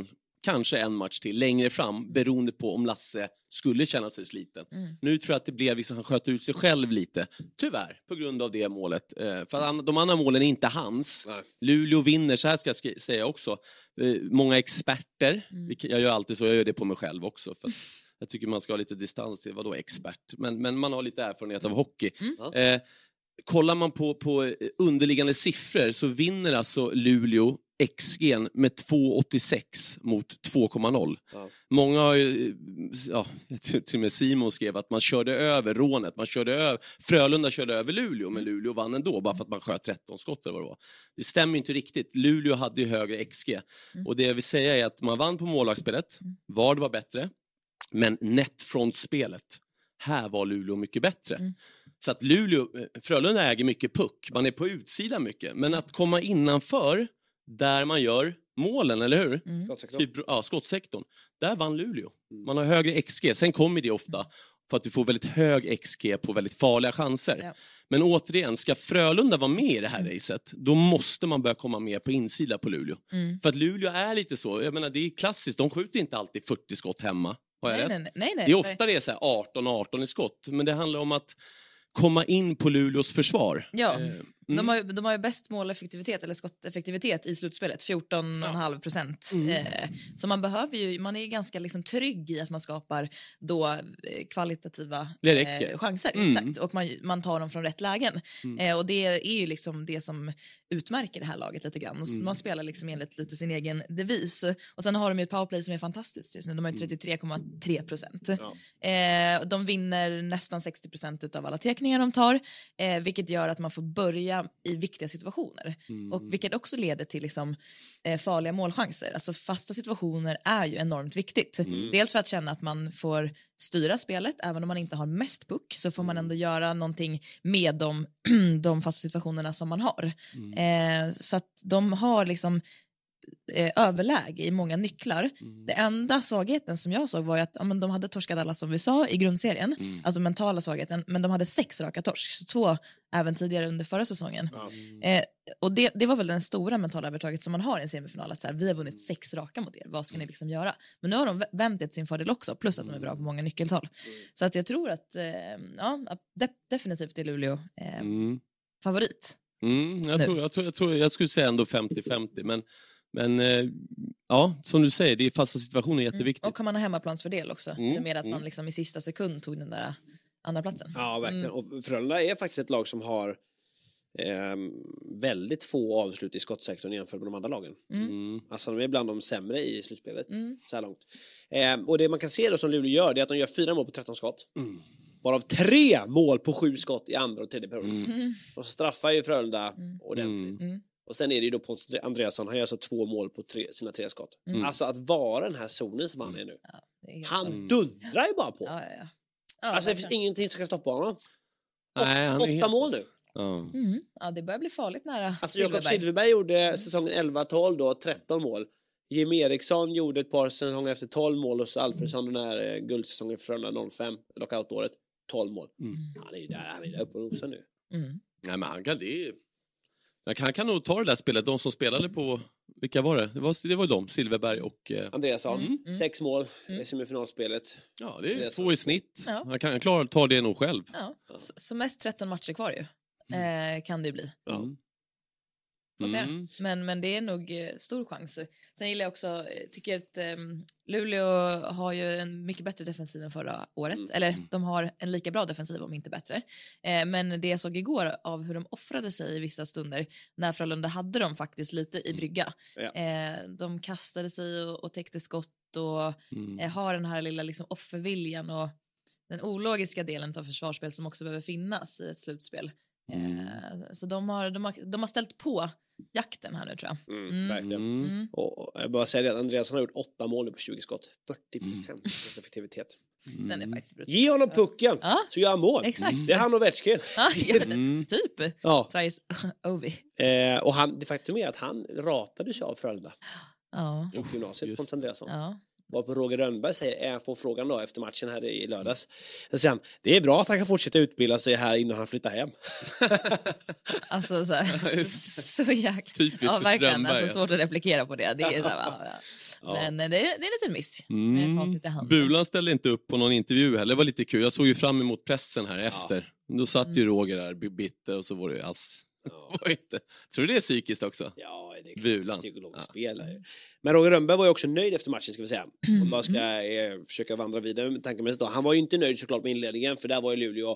Speaker 5: kanske en match till längre fram beroende på om Lasse skulle känna sig sliten.
Speaker 4: Mm.
Speaker 5: Nu tror jag att det blev liksom, han sköt ut sig själv lite. Tyvärr, på grund av det målet. Eh, för att de andra målen är inte hans.
Speaker 3: Nej.
Speaker 5: Luleå vinner, så här ska jag sk- säga också. Eh, många experter,
Speaker 4: Mm.
Speaker 5: jag gör alltid så, jag gör det på mig själv också. För jag tycker man ska ha lite distans till, vadå expert? Men, men man har lite erfarenhet av hockey.
Speaker 4: Mm.
Speaker 5: Eh, kollar man på, på underliggande siffror så vinner alltså Luleå X G med två komma åttiosex mot två komma noll.
Speaker 3: Ja.
Speaker 5: Många har ju, ja, till och med Simon skrev att man körde över rånet, man körde över, Frölunda körde över Luleå, men Luleå vann ändå bara för att man sköt tretton skott eller vad det var. Det stämmer inte riktigt. Luleå hade ju högre X G.
Speaker 4: Mm.
Speaker 5: Och det jag vill säga är att man vann på målvaktsspelet, Vard var bättre, men netfrontspelet, här var Luleå mycket bättre.
Speaker 4: Mm.
Speaker 5: Så att Luleå, Frölunda äger mycket puck, man är på utsidan mycket, men att komma innanför där man gör målen, eller hur?
Speaker 4: Mm.
Speaker 3: Skottsektorn.
Speaker 5: Typ, ja, skottsektorn. Där vann Luleå. Man har högre X G, sen kommer det ofta för att du får väldigt hög X G på väldigt farliga chanser.
Speaker 4: Ja.
Speaker 5: Men återigen, ska Frölunda vara med i det här racet, då måste man börja komma mer på insida på Luleå.
Speaker 4: Mm.
Speaker 5: För att Luleå är lite så, jag menar det är klassiskt, de skjuter inte alltid fyrtio skott hemma. Har jag
Speaker 4: Nej,
Speaker 5: rätt?
Speaker 4: nej, nej, nej.
Speaker 5: Det är ofta det är så här arton arton i skott, men det handlar om att komma in på Luleås försvar.
Speaker 4: Ja,
Speaker 5: Eh,
Speaker 4: de, har ju, de har ju bäst måleffektivitet eller skotteffektivitet i slutspelet, fjorton komma fem procent.
Speaker 5: Mm.
Speaker 4: Eh, så man behöver ju, man är ganska liksom trygg i att man skapar då eh, kvalitativa
Speaker 5: Det räcker.
Speaker 4: eh, chanser.
Speaker 5: Mm.
Speaker 4: Exakt. Och man, man tar dem från rätt lägen.
Speaker 5: Mm.
Speaker 4: Eh, och det är ju liksom det som utmärker det här laget lite grann. Och
Speaker 5: Mm.
Speaker 4: Man spelar liksom enligt lite sin egen devis. Och sen har de ju ett powerplay som är fantastiskt just nu. De har ju trettiotre komma tre procent.
Speaker 3: Ja.
Speaker 4: Eh, de vinner nästan sextio procent av alla teckningar de tar, eh, vilket gör att man får börja i viktiga situationer.
Speaker 5: Mm.
Speaker 4: Och vilket också leder till liksom, eh, farliga målchanser. Alltså fasta situationer är ju enormt viktigt.
Speaker 5: Mm.
Speaker 4: Dels för att känna att man får styra spelet, även om man inte har mest puck så får man ändå göra någonting med de, de fasta situationerna som man har.
Speaker 5: Mm.
Speaker 4: Eh, så att de har liksom eh, överläge i många nycklar.
Speaker 5: Mm.
Speaker 4: Det enda svagheten som jag såg var ju att ja, men de hade torskat alla som vi sa i grundserien,
Speaker 5: Mm.
Speaker 4: alltså mentala svagheten, men de hade sex raka torsk, så två även tidigare under förra säsongen.
Speaker 3: Ja.
Speaker 4: Eh, och det, det var väl den stora mentala övertaget som man har i en semifinal, att så här, vi har vunnit sex raka mot er, vad ska ni liksom göra? Men nu har de vänt det till sin fördel också, plus att de är bra på många nyckeltal. Så att jag tror att, eh, ja, att de, definitivt är Luleå eh,
Speaker 5: Mm.
Speaker 4: favorit.
Speaker 5: Mm, jag,
Speaker 4: Nu.
Speaker 5: tror, jag, tror, jag, tror, jag skulle säga ändå femtio femtio, men, men eh, ja, som du säger, det är fasta situationer är jätteviktigt.
Speaker 4: Och kan man ha hemmaplansfördel också,
Speaker 5: Mm,
Speaker 4: i och med att man
Speaker 5: mm.
Speaker 4: liksom i sista sekund tog den där andra platsen.
Speaker 3: Ja, verkligen.
Speaker 4: Mm.
Speaker 3: Och Frölunda är faktiskt ett lag som har eh, väldigt få avslut i skottsektorn jämfört med de andra lagen.
Speaker 5: Mm.
Speaker 3: Alltså de är bland de sämre i slutspelet
Speaker 4: Mm.
Speaker 3: så här långt. Eh, och det man kan se då som Luleå gör, det är att de gör fyra mål på tretton skott.
Speaker 5: Mm.
Speaker 3: Varav tre mål på sju skott i andra och tredje perioden.
Speaker 5: Mm.
Speaker 4: Mm.
Speaker 3: De straffar ju Frölunda
Speaker 4: Mm.
Speaker 3: ordentligt.
Speaker 4: Mm.
Speaker 3: Och sen är det ju då Pontus Andreasson, han gör alltså två mål på tre, sina tre skott.
Speaker 4: Mm.
Speaker 3: Alltså att vara den här zonen som han är nu.
Speaker 4: Ja, det är helt-
Speaker 3: Han
Speaker 5: Mm.
Speaker 3: dundrar ju bara på.
Speaker 4: Ja, ja, ja. Ja,
Speaker 3: Alltså det finns
Speaker 4: verkligen.
Speaker 3: ingenting som kan stoppa honom.
Speaker 5: Nej, han är
Speaker 3: Åtta
Speaker 5: helt-
Speaker 3: mål nu.
Speaker 5: Ja.
Speaker 4: Mm. Ja, det börjar bli farligt nära
Speaker 3: Alltså Jakob
Speaker 4: Silfverberg.
Speaker 3: Silfverberg gjorde säsongen elva tolv då, tretton mål. Jim Eriksson gjorde ett par säsonger efter tolv mål och så Alfredsson den här eh, guldsäsongen för noll fem, lockout-året, tolv mål.
Speaker 5: Mm.
Speaker 3: Han är ju där, han är där uppe och nosar nu.
Speaker 4: Mm.
Speaker 5: Nej, men han kan, det är, han kan nog ta det där spelet, de som spelade på, vilka var det? Det var, det var de, Silfverberg och... Eh,
Speaker 3: Andreasson,
Speaker 5: Mm.
Speaker 4: Mm.
Speaker 3: sex mål
Speaker 4: Mm.
Speaker 3: i semifinalspelet.
Speaker 5: ja, det är
Speaker 3: Det är så.
Speaker 5: två i snitt.
Speaker 4: Ja.
Speaker 5: Han kan klara ta det nog själv.
Speaker 4: Ja. Så, så mest tretton matcher kvar ju. Eh, kan det ju bli.
Speaker 3: Ja.
Speaker 5: Mm.
Speaker 4: Får se.
Speaker 5: Mm.
Speaker 4: Men, men det är nog eh, stor chans. Sen gillar jag också, eh, tycker att eh, Luleå har ju en mycket bättre defensiv än förra året.
Speaker 3: Mm.
Speaker 4: Eller de har en lika bra defensiv om inte bättre. Eh, men det jag såg igår av hur de offrade sig i vissa stunder när Frölunda hade dem faktiskt lite i brygga.
Speaker 3: Ja.
Speaker 4: Eh, de kastade sig och, och täckte skott och
Speaker 5: Mm.
Speaker 4: eh, har den här lilla liksom, offerviljan och den ologiska delen av försvarsspel som också behöver finnas i ett slutspel.
Speaker 5: Mm.
Speaker 4: Eh, så de har, de, har, de har ställt på jakten här nu tror jag.
Speaker 3: Mm,
Speaker 4: Mm.
Speaker 3: verkligen.
Speaker 5: Mm.
Speaker 4: Mm.
Speaker 3: Och, och jag bara säger det, Andreasson har gjort åtta mål nu på tjugo skott. fyrtio procent effektivitet.
Speaker 4: Den är faktiskt brutal.
Speaker 3: Ge honom pucken
Speaker 4: Ja.
Speaker 3: så gör han mål.
Speaker 4: Exakt.
Speaker 3: Det är han och Ovechkin.
Speaker 4: Ja, ja,
Speaker 5: Mm.
Speaker 4: typ.
Speaker 3: Ja.
Speaker 4: Sveriges Ovi.
Speaker 3: Eh, och han, det faktum är att han ratade sig av Frölunda
Speaker 4: Ja.
Speaker 3: i gymnasiet,
Speaker 5: just.
Speaker 3: Pontus Andreasson.
Speaker 4: Ja.
Speaker 3: Var på Roger Rönnberg säger, är får frågan då efter matchen här i lördags. Så säger han, det är bra att han kan fortsätta utbilda sig här innan han flyttar hem.
Speaker 4: Alltså så, här, så, så jäkla...
Speaker 5: Typiskt
Speaker 4: ja, verkligen.
Speaker 5: Rönnberg.
Speaker 4: Alltså, svårt att replikera på det. Det är, så här, ja, ja. Men det är, det är en liten miss med
Speaker 5: Mm.
Speaker 4: facit i hand.
Speaker 5: Bulan ställde inte upp på någon intervju heller. Det var lite kul. Jag såg ju fram emot pressen här efter. Då satt ju Roger där bitter och så var det ass.
Speaker 3: Ja.
Speaker 5: Var inte. Tror du det är psykiskt också?
Speaker 3: Ja, det är
Speaker 5: Bulan.
Speaker 3: psykologiskt spel. Ja. Men Roger Rönnberg var ju också nöjd efter matchen, ska vi säga. Om man ska eh, försöka vandra vidare med tankemässigt då. Han var ju inte nöjd såklart med inledningen, för där var ju Luleå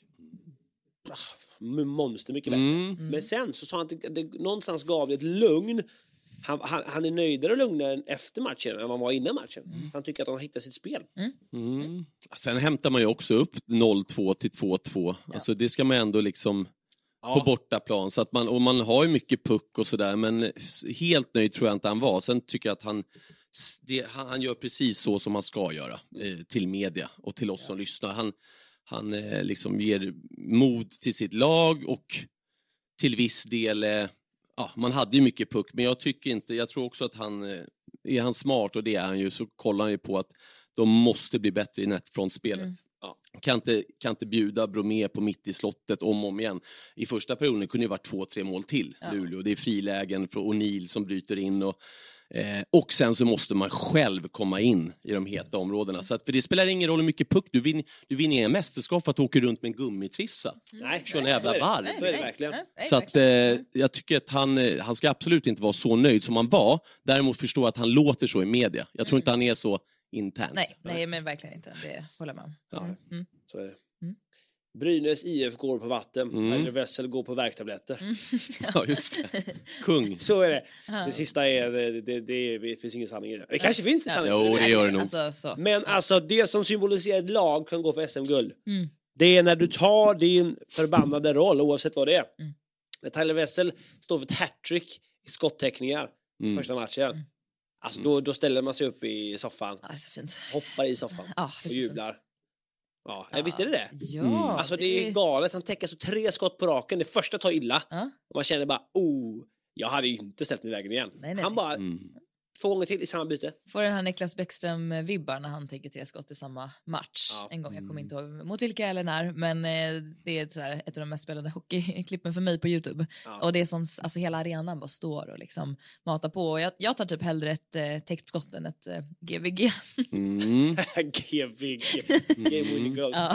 Speaker 3: ah, monster mycket bättre.
Speaker 5: Mm.
Speaker 3: Men sen så sa han att det, det, någonstans gav det ett lugn. Han, han, han är nöjdare och lugnare efter matchen än vad han var innan matchen. Mm. Han tycker att de har hittat sitt spel.
Speaker 4: Mm.
Speaker 5: Mm. Sen hämtar man ju också upp noll två till två två. Ja. Alltså det ska man ändå liksom
Speaker 3: Ja.
Speaker 5: på bortaplan. Så att man, och man har ju mycket puck och sådär, men helt nöjd tror jag inte han var. Sen tycker jag att han, det, han, han gör precis så som han ska göra eh, till media och till oss ja. som lyssnar. Han, han eh, liksom ger mod till sitt lag och till viss del... Eh, ja, man hade ju mycket puck, men jag tycker inte, jag tror också att han, är han smart, och det är han ju, så kollar han ju på att de måste bli bättre i nätfrontspelet. Mm. Ja. Kan, inte, kan inte bjuda Bromé på mitt i slottet om och om igen. I första perioden kunde det vara två, tre mål till ja. Luleå. Det är frilägen från O'Neill som bryter in och Eh, och sen så måste man själv komma in i de heta områdena. Så att, för det spelar ingen roll hur mycket puck du vinner. Du vinner inga mästerskap för att åka runt med en gummitrissa.
Speaker 3: Nej,
Speaker 5: så en jävla varv.
Speaker 3: Så är det verkligen.
Speaker 5: Så att, eh, jag tycker att han, han ska absolut inte vara så nöjd som han var. Däremot förstå att han låter så i media. Jag tror inte han är så intern.
Speaker 4: Nej, nej, men verkligen inte. Det håller man.
Speaker 3: Ja,
Speaker 4: mm.
Speaker 3: så är det. Mm. Brynäs I F går på vatten.
Speaker 5: Mm.
Speaker 3: Eller Wessel går på värktabletter.
Speaker 4: Mm.
Speaker 5: Ja, just det. Kung.
Speaker 3: Så är det. Det sista är, det, det, det, det finns ingen sanning i det. Det kanske finns det sanning.
Speaker 5: Jo, det gör det nog.
Speaker 4: Alltså, så.
Speaker 3: Men alltså, det som symboliserar ett lag kan gå för S M-guld.
Speaker 4: Mm.
Speaker 3: Det är när du tar din förbannade roll, oavsett vad det är.
Speaker 4: Mm.
Speaker 3: När Tyler Wessel står för ett hattrick i skottäckningar
Speaker 5: Mm.
Speaker 3: första matchen.
Speaker 4: Mm.
Speaker 3: Alltså, då, då ställer man sig upp i soffan.
Speaker 4: Ja, det är så fint.
Speaker 3: Hoppar i soffan.
Speaker 4: Ja, det är
Speaker 3: och
Speaker 4: så
Speaker 3: jublar.
Speaker 4: fint.
Speaker 3: Ja, ja. Visst är det det?
Speaker 4: Ja.
Speaker 5: Mm.
Speaker 3: Alltså det är galet. Han täcker så tre skott på raken. Det första tar illa.
Speaker 4: Ja.
Speaker 3: Och man känner bara, oh, jag hade ju inte ställt mig i vägen igen.
Speaker 4: Nej, nej.
Speaker 3: Han bara,
Speaker 5: Mm.
Speaker 3: två gånger till i samma byte.
Speaker 4: Får den här Niklas Bäckström-vibbar när han tänker tre skott i samma match.
Speaker 3: Ja.
Speaker 4: En gång, jag kommer inte ihåg mot vilka eller när, men eh, det är så här, ett av de mest spelade hockeyklippen för mig på YouTube.
Speaker 3: Ja.
Speaker 4: Och det är som, alltså hela arenan bara står och liksom matar på. Och jag, jag tar typ hellre ett eh, täckt skott än ett eh, G V G.
Speaker 5: Mm.
Speaker 3: G V G. Game winning goal.
Speaker 4: Ja.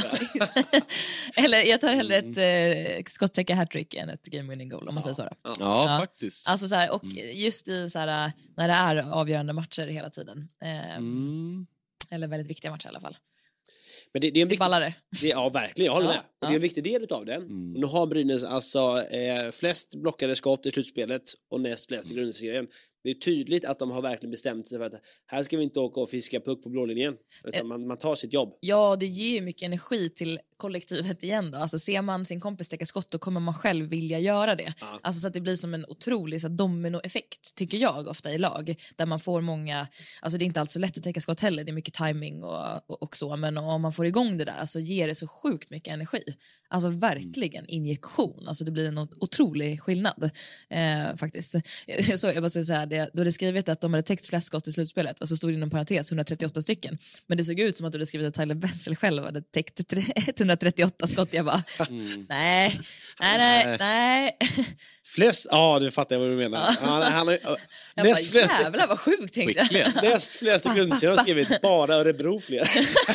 Speaker 4: Eller jag tar hellre ett eh, skottäcka hattrick än ett game winning goal, om man
Speaker 3: Ja.
Speaker 4: säger så. Då.
Speaker 3: Ja.
Speaker 5: Ja,
Speaker 4: Ja.
Speaker 5: faktiskt.
Speaker 4: Alltså så här, och just i så här, när det är avgörande matcher hela tiden. Eh,
Speaker 5: Mm.
Speaker 4: Eller väldigt viktiga matcher i alla fall.
Speaker 3: Men det, det är en
Speaker 4: Det
Speaker 3: viktig,
Speaker 4: ballar det.
Speaker 3: det, ja, verkligen, jag håller
Speaker 4: Ja,
Speaker 3: med. Och
Speaker 4: ja.
Speaker 3: det är en viktig del utav det.
Speaker 5: Mm.
Speaker 3: Nu har Brynäs alltså eh, flest blockade skott i slutspelet och näst flest i grundserien. Det är tydligt att de har verkligen bestämt sig för att här ska vi inte åka och fiska puck på blålinjen. Utan
Speaker 4: Eh.
Speaker 3: man, man tar sitt jobb.
Speaker 4: Ja, det ger ju mycket energi till kollektivet igen då. Alltså ser man sin kompis täcka skott, då kommer man själv vilja göra det.
Speaker 3: Ja.
Speaker 4: Alltså så att det blir som en otrolig så här, dominoeffekt, tycker jag ofta i lag. Där man får många, alltså det är inte alls så lätt att täcka skott heller, det är mycket timing och, och, och så. Men om man får igång det där, alltså ger det så sjukt mycket energi. Alltså verkligen injektion. Alltså det blir en otrolig skillnad eh, faktiskt. Så jag bara säga så här, det, då hade skrivit att de hade täckt flest skott i slutspelet och så stod det inom parentes etthundratrettioåtta stycken. Men det såg ut som att du hade skrivit att Tyler Wessel själv hade täckt etthundratrettioåtta skott. Jag bara,
Speaker 5: Mm.
Speaker 4: nej, nej, nej, nej.
Speaker 3: Flest, ja du fattar jag vad du menar. Ja, han, han, har-
Speaker 4: Jag
Speaker 3: näst
Speaker 4: bara,
Speaker 3: flest,
Speaker 4: jävlar vad sjukt tänkte jag.
Speaker 5: Skickligast.
Speaker 3: näst flest i grundserien har skrivit bara Örebro fler.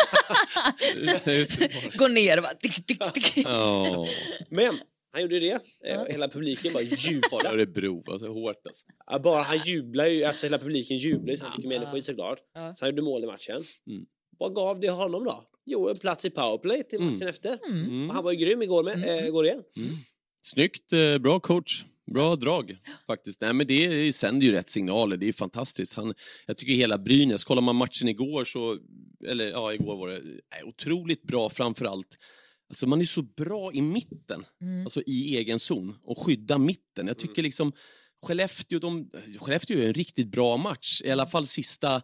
Speaker 4: Gå ner och bara, tick, tick, tick.
Speaker 5: Ja.
Speaker 3: Men han gjorde det. Eh, Hela publiken bara
Speaker 5: Bara
Speaker 3: jublade.
Speaker 5: Örebro, alltså hårt alltså.
Speaker 3: Ja, bara han jublar ju, alltså hela publiken jublar ju så han fick mer
Speaker 4: Ja.
Speaker 3: energi såklart.
Speaker 4: Ja.
Speaker 3: Så han gjorde mål i matchen.
Speaker 5: Mm.
Speaker 3: Vad gav det honom då? Jo, en plats i powerplay till matchen
Speaker 5: Mm.
Speaker 3: efter.
Speaker 5: Mm.
Speaker 3: Och han var ju grym igår med,
Speaker 4: Mm.
Speaker 3: äh, igår igen.
Speaker 5: Snyggt, eh, bra coach. Bra drag faktiskt. Nej, men det sänder ju rätt signaler. Det är fantastiskt. Han, jag tycker hela Brynäs, kollar man matchen igår så, eller ja, igår var det nej, otroligt bra framförallt. Alltså man är så bra i mitten,
Speaker 4: Mm.
Speaker 5: alltså i egen zon och skydda mitten. Jag tycker liksom Skellefteå, de, Skellefteå är en riktigt bra match. I alla fall sista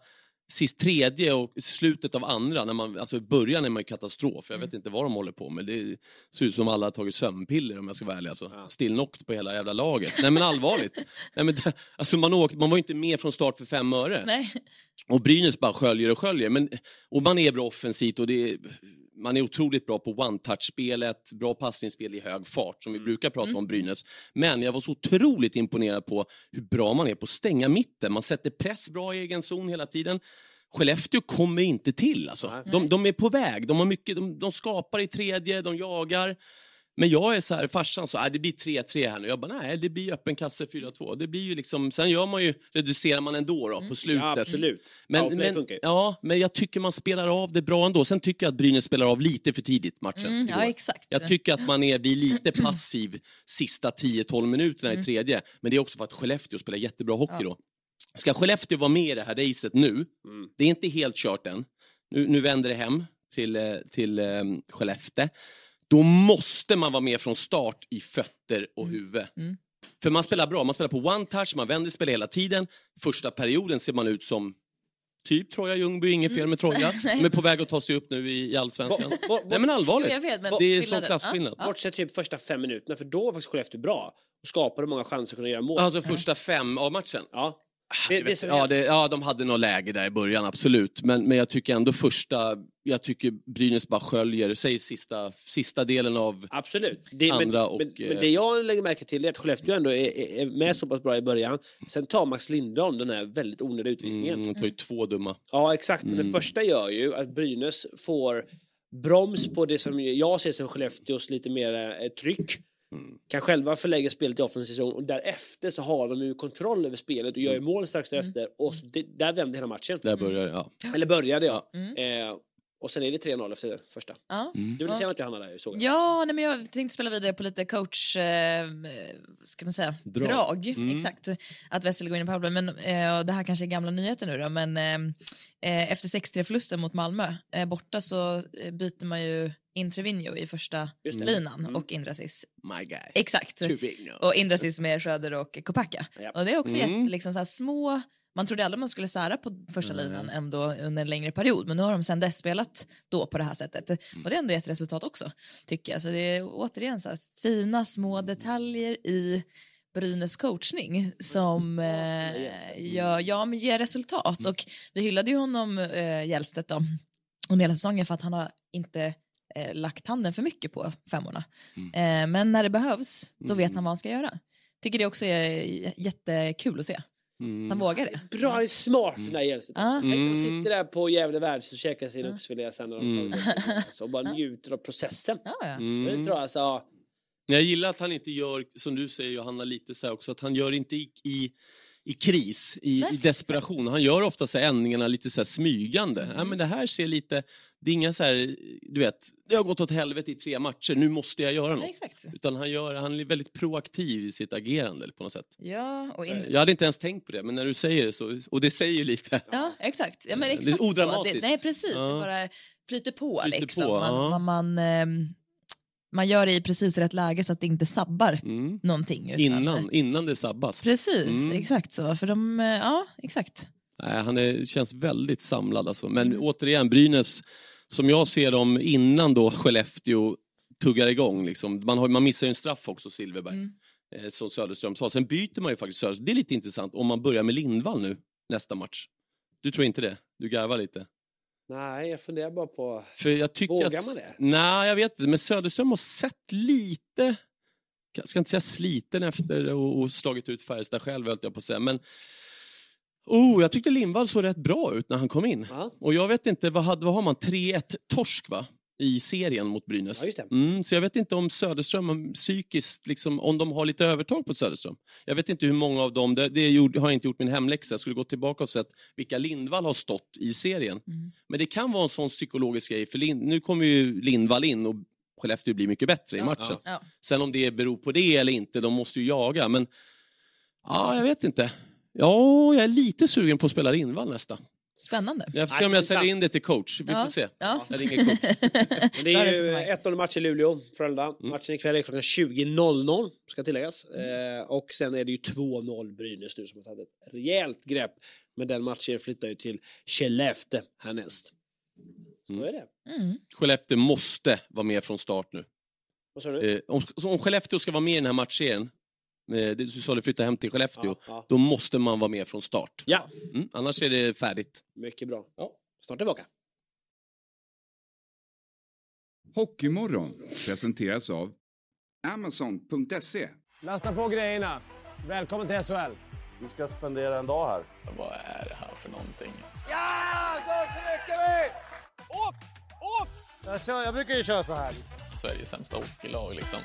Speaker 5: sist tredje och slutet av andra, när man, alltså i början är man ju katastrof. Jag vet inte vad de håller på med. Det ser ut som alla har tagit sömnpiller, om jag ska vara ärlig. Alltså. Ja. Stillnokt på hela jävla laget. Nej men allvarligt. Nej, men, alltså, man, åkte, man var ju inte med från start för fem öre.
Speaker 4: Nej.
Speaker 5: Och Brynäs bara sköljer och sköljer. Men, och man är bra offensivt och det är, man är otroligt bra på one-touch-spelet, bra passningsspel i hög fart, som vi brukar prata mm. om Brynäs. Men jag var så otroligt imponerad på hur bra man är på att stänga mitten. Man sätter press bra i egen zon hela tiden. Skellefteå kommer inte till. Alltså. De, de är på väg. De, har mycket, de, de skapar i tredje, de jagar. Men jag är så här, farsan så, det blir tre tre här nu. Jag bara, nej, det blir öppen kasse fyra två. Det blir ju liksom, sen gör man ju, reducerar man ändå då, på slutet.
Speaker 3: Ja, absolut.
Speaker 5: Men,
Speaker 3: ja,
Speaker 5: men, ja, men jag tycker man spelar av det bra ändå. Sen tycker jag att Brynäs spelar av lite för tidigt matchen.
Speaker 4: Mm, ja, exakt.
Speaker 5: Jag tycker att man är, blir lite passiv sista tio tolv minuterna mm. i tredje. Men det är också för att Skellefteå spelar jättebra hockey ja. då. Ska Skellefteå vara med i det här racet nu? Mm. Det är inte helt kört än. Nu, nu vänder det hem till, till um, Skellefteå. Då måste man vara med från start i fötter och huvud. Mm. För man spelar bra, man spelar på one touch, man vänder spel hela tiden. Första perioden ser man ut som typ Troja Ljungby, inget fel med Troja. De är på väg att ta sig upp nu i, i Allsvenskan. Va, va, va, Nej men allvarligt, jag vet, men det är sån klasskillnad.
Speaker 3: Ja. Bortsett typ första fem minuterna, för då var Skellefteå bra. Och skapade många chanser att kunna göra mål.
Speaker 5: Alltså första fem av matchen?
Speaker 3: Ja.
Speaker 5: Det, det ja, det, ja, de hade något läge där i början, absolut. Men, men jag tycker ändå första, jag tycker Brynäs bara sköljer, säg sista, sista delen av
Speaker 3: absolut. Det,
Speaker 5: andra.
Speaker 3: Men,
Speaker 5: och,
Speaker 3: men, men det jag lägger märke till är att Skellefteå ändå är, är med så pass bra i början. Sen tar Max Lindholm den här väldigt onödiga utvisningen.
Speaker 5: Mm, tar ju två dumma.
Speaker 3: Ja, exakt. Men mm. det första gör ju att Brynäs får broms på det som jag ser som Skellefteås lite mer eh, tryck. Mm. Kan själva förlägga spelet i offensiv zon och därefter så har de ju kontroll över spelet och gör ju mål strax därefter mm. och det, där vänder hela matchen.
Speaker 5: Där börjar ja.
Speaker 3: Eller började ja. Mm. Eh, och sen är det tre noll efter första. Ja. Mm. Du vill säga något Johanna där, såg jag.
Speaker 4: Ja, nej, men jag tänkte spela vidare på lite coach eh, ska man säga, drag. drag. Mm. Exakt. Att Wessel går in i powerplay. Men eh, det här kanske är gamla nyheter nu då. Men eh, efter sex tre förlusten mot Malmö eh, borta så eh, byter man ju in Trevino i första linan mm. och Indrasis.
Speaker 5: My guy.
Speaker 4: Exakt.
Speaker 5: Trevino.
Speaker 4: Och Indrasis med Schröder och Kopacka. Yep. Och det är också mm. jätte, liksom så här små. Man trodde aldrig man skulle sära på första mm. linan ändå under en längre period. Men nu har de sedan dess spelat då på det här sättet. Mm. Och det är ändå ett resultat också, tycker jag. Så det är återigen så här fina små detaljer i Brynäs coachning som eh, gör, ja, men ger resultat. Mm. Och vi hyllade ju honom, eh, Hjälstedt då, under hela säsongen för att han har inte eh, lagt handen för mycket på femmorna. Mm. Eh, men när det behövs, då vet han vad han ska göra. Tycker det också är jättekul att se. Mm. Han vågar det.
Speaker 3: Bra, det är smart den där Hjälstedt. Mm. Han sitter där på Gävle Värld så käkar sin mm. oxfilé sen och, mm. och bara njuter av processen.
Speaker 4: Ja, ja.
Speaker 3: Mm. Det tror jag, alltså.
Speaker 5: Jag gillar att han inte gör, som du säger Johanna, lite så här också, att han gör inte i, i, i kris, i, i desperation. Han gör ofta så här ändringarna lite så här smygande. Mm. Ja, men det här ser lite, det är inga så här, du vet, det har gått åt helvete i tre matcher, nu måste jag göra något. Ja, exakt. Utan han, gör, han är väldigt proaktiv i sitt agerande på något sätt.
Speaker 4: Ja, och in...
Speaker 5: Jag hade inte ens tänkt på det, men när du säger det så, och det säger ju lite.
Speaker 4: Ja, exakt. Ja, men exakt
Speaker 5: det är odramatiskt.
Speaker 4: Det, nej, precis. Ja. Det bara flyter på
Speaker 5: flyter
Speaker 4: liksom.
Speaker 5: På,
Speaker 4: man,
Speaker 5: ja.
Speaker 4: man, man, man, man gör det i precis rätt läge så att det inte sabbar mm. någonting. Utan...
Speaker 5: Innan, innan det sabbas.
Speaker 4: Precis,
Speaker 5: mm.
Speaker 4: exakt så. För de, ja, exakt.
Speaker 5: Nej, han är, känns väldigt samlad alltså. Men mm. återigen, Brynäs, som jag ser dem innan då Skellefteå tuggar igång. Liksom. Man, har, man missar ju en straff också, Silverberg. Mm. Eh, som Söderström sa. Sen byter man ju faktiskt Söderström. Det är lite intressant om man börjar med Lindvall nu, nästa match. Du tror inte det? Du garvar lite.
Speaker 3: Nej, jag funderar bara på...
Speaker 5: För jag tycker
Speaker 3: vågar
Speaker 5: att,
Speaker 3: man det?
Speaker 5: Nej, jag vet inte. Men Söderström har sett lite... Jag ska inte säga sliten efter och, och slagit ut Färjestad själv, höll jag på att säga. Men oh, jag tyckte Lindvall såg rätt bra ut när han kom in. Ja. Och jag vet inte, vad, hade, vad har man? tre ett torsk va? I serien mot Brynäs.
Speaker 3: Ja, just det.
Speaker 5: Mm, så jag vet inte om Söderström psykiskt, liksom, om de har lite övertag på Söderström. Jag vet inte hur många av dem, det, det gjorde, har jag inte gjort min hemläxa. Jag skulle gå tillbaka och sett vilka Lindvall har stått i serien. Mm. Men det kan vara en sån psykologisk grej. För Lind, nu kommer ju Lindvall in och Skellefteå blir mycket bättre ja, i matchen. Ja, ja. Sen om det beror på det eller inte, de måste ju jaga. Men ja, jag vet inte. Ja, jag är lite sugen på att spela Lindvall nästa.
Speaker 4: Spännande.
Speaker 5: Jag får se om jag säljer in det till coach. Vi får
Speaker 4: Ja.
Speaker 5: se.
Speaker 4: Ja.
Speaker 5: Jag ringer coach.
Speaker 3: Men det är ju ett noll match i Luleå, Frölunda.
Speaker 5: Mm.
Speaker 3: Matchen ikväll är klockan tjugo noll noll, ska tilläggas. Eh, och sen är det ju två noll Brynäs nu som har tagit ett rejält grepp. Men den matchen flyttar ju till Skellefteå härnäst. Så
Speaker 5: Mm.
Speaker 3: är det.
Speaker 4: Mm.
Speaker 5: Skellefteå måste vara med från start nu.
Speaker 3: Vad sa du?
Speaker 5: Eh, om, om Skellefteå ska vara med i den här matchen, eh, du sa du flytta hem till Skellefteå,
Speaker 3: Ja, ja.
Speaker 5: då måste man vara med från start.
Speaker 3: Ja,
Speaker 5: Mm, annars är det färdigt.
Speaker 3: mycket bra.
Speaker 5: Ja.
Speaker 3: Snart tillbaka.
Speaker 2: Hockeymorgon presenteras av Amazon punkt se.
Speaker 6: Lasta på grejerna. Välkommen till S H L.
Speaker 7: Vi ska spendera en dag här.
Speaker 8: Vad är det här för någonting?
Speaker 6: Ja, då trycker vi! Åk! Åk! Jag, kör, jag brukar ju köra så här. Liksom.
Speaker 8: Sveriges sämsta hockeylag liksom.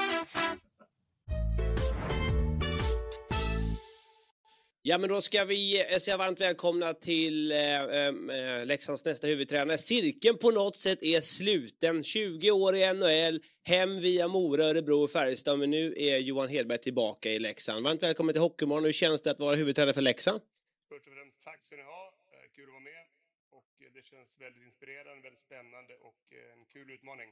Speaker 3: Ja, men då ska vi säga varmt välkomna till eh, eh, Leksands nästa huvudtränare. Cirkeln på något sätt är sluten. tjugo år i N H L, hem via Mora, Örebro och Färjestad. Men nu är Johan Hedberg tillbaka i Leksand. Varmt välkommen till Hockeymorgon. Hur känns det att vara huvudtränare för Leksand?
Speaker 9: Först och främst tack ska ni ha. Kul att vara med. Och det känns väldigt inspirerande, väldigt spännande och en kul utmaning.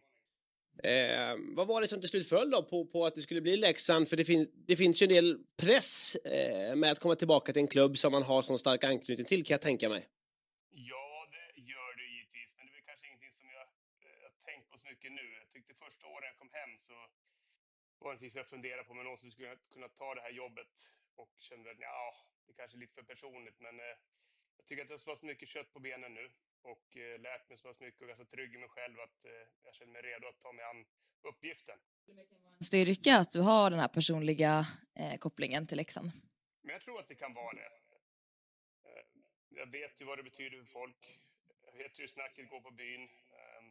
Speaker 3: Eh, vad var det som till slut föll då på, på att det skulle bli Leksand? För det, fin det finns ju en del press eh, med att komma tillbaka till en klubb som man har sån stark anknytning till, kan jag tänka mig.
Speaker 9: Ja, det gör det givetvis. Men det är kanske ingenting som jag eh, har tänkt på så mycket nu. Jag tyckte första året jag kom hem så var det någonting som jag funderade på. Men någonsin skulle jag kunna ta det här jobbet. Och kände att ja, det kanske är lite för personligt. Men eh, jag tycker att jag har så pass mycket kött på benen nu. Och eh, lärt mig så pass mycket och ganska trygg i mig själv att eh, jag känner mig redo att ta mig an uppgiften.
Speaker 4: Styrka att du har den här personliga eh, kopplingen till Leksand.
Speaker 9: Men jag tror att det kan vara det. Eh, jag vet ju vad det betyder för folk. Jag vet hur snacket går på byn. Eh,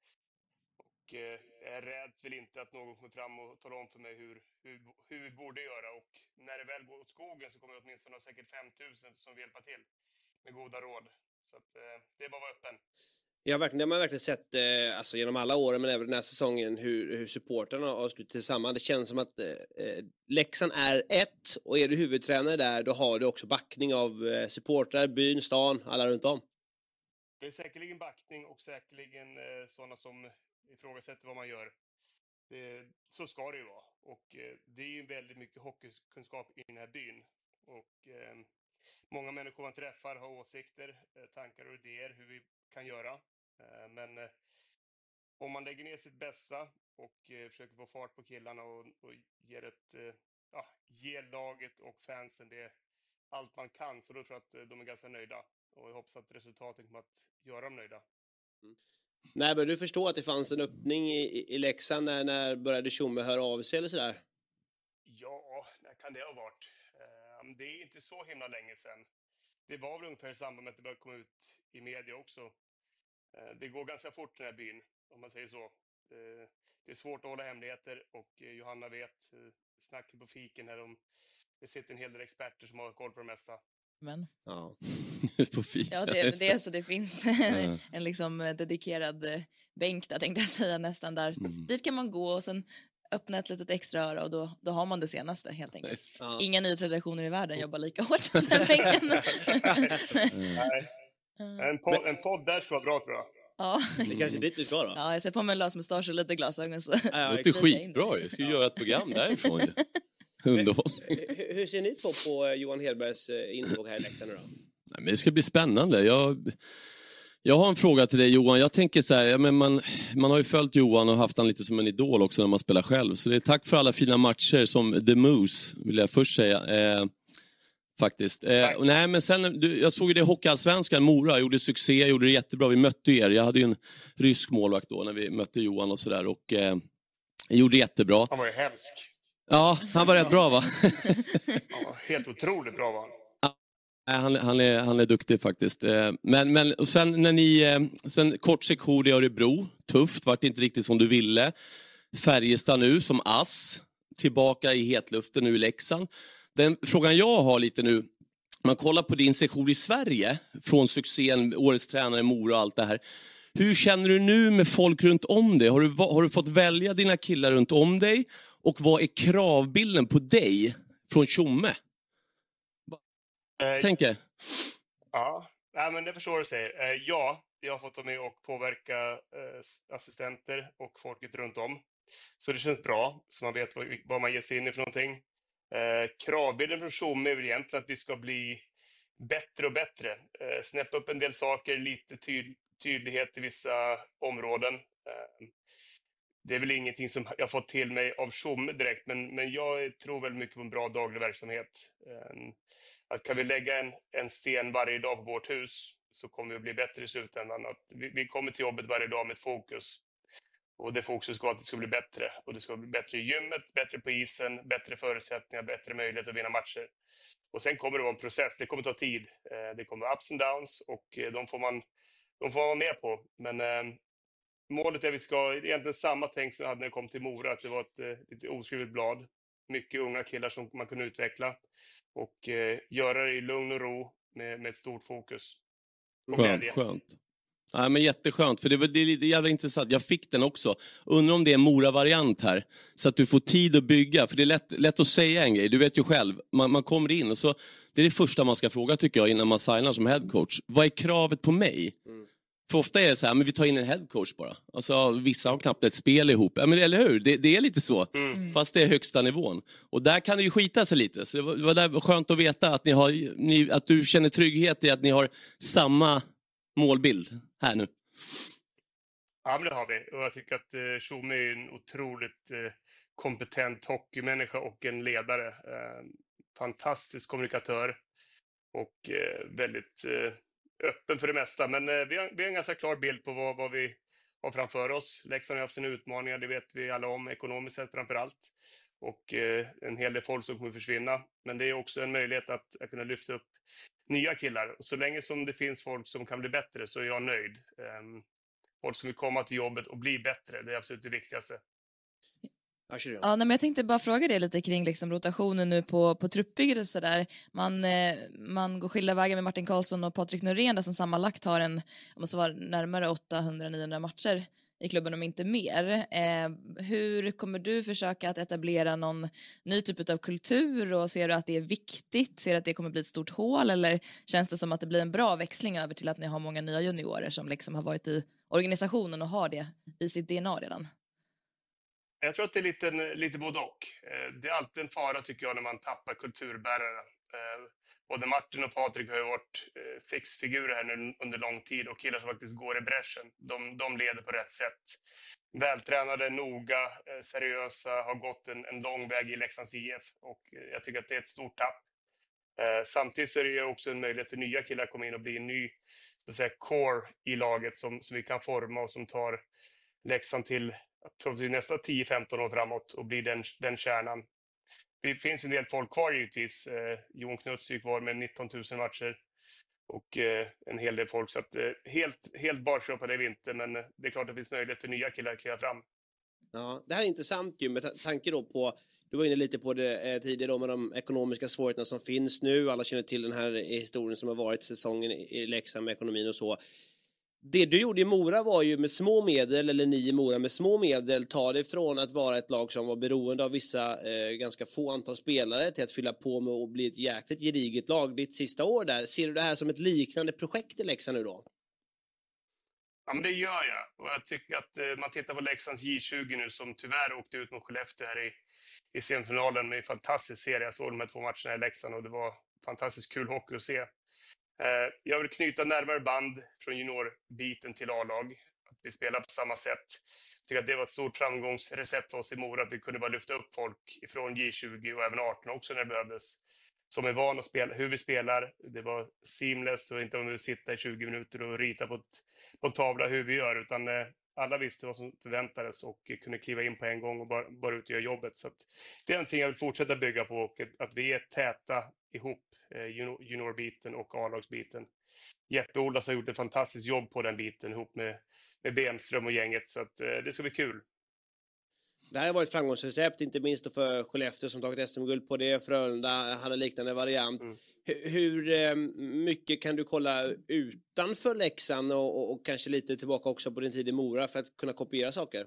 Speaker 9: och eh, jag räds väl inte att någon kommer fram och talar om för mig hur, hur, hur vi borde göra. Och när det väl går åt skogen så kommer jag åtminstone ha säkert fem tusen som vill hjälpa till med goda råd. Så att, eh, det är bara att vara öppen.
Speaker 3: Ja, verkligen. Det har man verkligen sett eh, alltså, genom alla åren, men även den här säsongen, hur, hur supporterna har slutit tillsammans. Det känns som att eh, Leksand är ett, och är du huvudtränare där, då har du också backning av eh, supportrar, byn, stan, alla runt om.
Speaker 9: Det är säkerligen backning och säkerligen eh, sådana som ifrågasätter vad man gör. Det, så ska det ju vara. Och eh, det är ju väldigt mycket hockeykunskap i den här byn. Och eh, många människor man träffar har åsikter, eh, tankar och idéer hur vi kan göra. Eh, men eh, om man lägger ner sitt bästa och eh, försöker få fart på killarna och, och ger, ett, eh, ja, ger laget och fansen det allt man kan, så då tror jag att eh, de är ganska nöjda. Och jag hoppas att resultatet kommer att göra dem nöjda.
Speaker 3: Mm. Nej, men du förstår att det fanns en öppning i, i, i Leksand när, när började Tjomme höra av sig eller sådär?
Speaker 9: Ja, när kan det ha varit? Eh, det är inte så himla länge sedan. Det var väl ungefär i samband med att det började komma ut i media också. Eh, det går ganska fort den här byn, om man säger så. Eh, det är svårt att hålla hemligheter och eh, Johanna vet, eh, snacket på fiken här om, det sitter en hel del experter som har koll på det mesta.
Speaker 4: Men.
Speaker 3: Ja.
Speaker 5: På fika.
Speaker 4: Ja, det, det är så det finns en, en liksom dedikerad eh, bänk där, tänkte jag säga, nästan där.
Speaker 5: Mm.
Speaker 4: Dit kan man gå och sen öppna ett litet extra öra och då, då har man det senaste helt enkelt.
Speaker 3: Ja.
Speaker 4: Inga nya traditioner i världen jobbar lika hårt med den bänken.
Speaker 9: Nej. En, podd, en podd där ska vara bra, tror jag.
Speaker 4: Ja.
Speaker 3: Det kanske är dit du ska då?
Speaker 4: Ja, jag ser på mig en lösmustasch och lite glasögon så.
Speaker 3: Ja,
Speaker 5: Det låter skitbra ju. Jag ska göra ett program därifrån ju. Underhållning.
Speaker 3: Hur, hur ser ni två på eh, Johan Hedbergs eh, intåg här i Leksand nu då?
Speaker 5: Nej, men det ska bli spännande. Jag, jag har en fråga till dig, Johan. Jag tänker så här, ja, men man, man har ju följt Johan och haft han lite som en idol också när man spelar själv. Så det är tack för alla fina matcher som The Moose, vill jag först säga. Eh, faktiskt. Eh, och nej, men sen, du, jag såg ju det i Hockeyallsvenskan, Mora gjorde succé, gjorde det jättebra. Vi mötte er. Jag hade ju en rysk målvakt då när vi mötte Johan och sådär. Och eh, gjorde jättebra.
Speaker 9: Han var ju hemsk.
Speaker 5: Ja, han var rätt bra, va?
Speaker 9: Han var helt otroligt bra, va?
Speaker 5: Han, han, är, han är duktig faktiskt. Men, men och sen när ni, sen kort sektion i Örebro, tufft, vart inte riktigt som du ville. Färjestad nu som ass, tillbaka i hetluften nu i Leksand. Den frågan jag har lite nu, man kollar på din sektion i Sverige, från succén, årets tränare, Mora och allt det här. Hur känner du nu med folk runt om dig? Har du, har du fått välja dina killar runt om dig? Och vad är kravbilden på dig från Tjomme?
Speaker 9: Eh,
Speaker 5: Tänker.
Speaker 9: Ja, Ja, men det förstår du säger. Eh, ja, jag har fått vara med och påverka eh, assistenter och folket runt om. Så det känns bra, så man vet vad, vad man ger sig in i för någonting. Eh, kravbilden från Tjomme är väl egentligen att vi ska bli bättre och bättre. Eh, snäppa upp en del saker, lite tyd, tydlighet i vissa områden. Eh, det är väl ingenting som jag fått till mig av Tjomme direkt, men, men jag tror väldigt mycket på en bra daglig verksamhet. Eh, att kan vi lägga en, en sten varje dag på vårt hus så kommer vi att bli bättre i slutändan. Att vi, vi kommer till jobbet varje dag med ett fokus. Och det fokuset ska att det ska bli bättre. Och det ska bli bättre i gymmet, bättre på isen, bättre förutsättningar, bättre möjlighet att vinna matcher. Och sen kommer det vara en process. Det kommer ta tid. Det kommer vara ups and downs och de får man, de får man vara med på. Men eh, målet är att vi ska, egentligen samma tänk som jag hade när det kom till Mora. Att det var ett eh, lite oskrivet blad. Mycket unga killar som man kunde utveckla. Och eh, göra det i lugn och ro med, med ett stort fokus.
Speaker 5: Skönt, skönt. Ja, men jätteskönt, för det var det är lite jävla intressant. Jag fick den också. Undrar om det är en Mora-variant här. Så att du får tid att bygga. För det är lätt, lätt att säga en grej. Du vet ju själv. Man, man kommer in och så... Det är det första man ska fråga tycker jag innan man signar som headcoach. Vad är kravet på mig? Mm. För ofta är det så här, men vi tar in en headcoach bara. Alltså vissa har knappt ett spel ihop. Ja, men eller hur? Det, det är lite så. Mm. Fast det är högsta nivån. Och där kan det ju skita sig lite. Så det var, det var där skönt att veta att, ni har, ni, att du känner trygghet i att ni har samma målbild här nu.
Speaker 9: Ja, men det har vi. Och jag tycker att eh, Tjomme är en otroligt eh, kompetent hockeymänniska och en ledare. Eh, fantastisk kommunikatör. Och eh, väldigt eh, öppen för det mesta. Men eh, vi, har, vi har en ganska klar bild på vad, vad vi har framför oss. Leksand har haft sina utmaningar, det vet vi alla om. Ekonomiskt sett framför allt. Och eh, en hel del folk som kommer försvinna. Men det är också en möjlighet att, att kunna lyfta upp nya killar. Och så länge som det finns folk som kan bli bättre så är jag nöjd. Um, folk som vill komma till jobbet och bli bättre, det är absolut det viktigaste.
Speaker 4: Ja, men jag tänkte bara fråga dig lite kring liksom, rotationen nu på, på truppbygget och sådär. Man, eh, man går skilda vägar med Martin Karlsson och Patrik Norén där som sammanlagt har en, om så var närmare åttahundra niohundra matcher i klubben om inte mer. Eh, hur kommer du försöka att etablera någon ny typ av kultur och ser du att det är viktigt? Ser du att det kommer bli ett stort hål eller känns det som att det blir en bra växling över till att ni har många nya juniorer som liksom har varit i organisationen och har det i sitt D N A redan?
Speaker 9: Jag tror att det är lite, lite både och. Det är alltid en fara tycker jag när man tappar kulturbärare. Både Martin och Patrik har ju varit fixfigurer här nu under lång tid och killar som faktiskt går i bräschen. De, de leder på rätt sätt. Vältränade, noga, seriösa, har gått en, en lång väg i Leksands I F och jag tycker att det är ett stort tapp. Samtidigt så är det ju också en möjlighet för nya killar att komma in och bli en ny så att säga, core i laget som, som vi kan forma och som tar Leksand till nästa tio femton år framåt och blir den, den kärnan. Det finns en del folk kvar givetvis. Eh, Jon Knuts är kvar med nitton tusen matcher. Och eh, en hel del folk. Så att, eh, helt, helt barköpade är vi inte. Men eh, det är klart att det finns möjlighet för nya killar att kliva fram.
Speaker 3: Ja, det här är intressant ju med t- tanke då på, du var inne lite på det eh, tidigare då med de ekonomiska svårigheterna som finns nu. Alla känner till den här historien som har varit säsongen i Leksand med ekonomin och så. Det du gjorde i Mora var ju med små medel, eller ni i Mora med små medel, ta det från att vara ett lag som var beroende av vissa eh, ganska få antal spelare till att fylla på med och bli ett jäkligt gediget lag ditt sista år där. Ser du det här som ett liknande projekt i Leksand nu då?
Speaker 9: Ja, men det gör jag. Och jag tycker att eh, man tittar på Leksands J tjugo nu som tyvärr åkte ut mot Skellefteå här i, i semifinalen med en fantastisk serie. Jag såg de här två matcherna i Leksand och det var fantastiskt kul hockey att se. Jag vill knyta närmare band från juniorbiten till A-lag. Att vi spelar på samma sätt. Jag tycker att det var ett stort framgångsrecept för oss i Mora. Att vi kunde bara lyfta upp folk från J tjugo och även arton också när det behövdes. Som är van att spela, hur vi spelar. Det var seamless och inte om vi sitta i tjugo minuter och rita på, ett, på en tavla hur vi gör. Utan alla visste vad som förväntades och kunde kliva in på en gång och bara, bara ut och göra jobbet. Så att det är någonting jag vill fortsätta bygga på och att vi är täta ihop. Juniorbiten och A-lagsbiten. Jeppe Olas har gjort ett fantastiskt jobb på den biten ihop med, med Bemström och gänget så att eh, det ska bli kul.
Speaker 3: Det här har varit framgångsrecept, inte minst för Skellefteå som tagit S M-guld på det. Frölunda hade liknande variant. Mm. H- hur eh, mycket kan du kolla utanför Leksand och, och, och kanske lite tillbaka också på din tid i Mora för att kunna kopiera saker?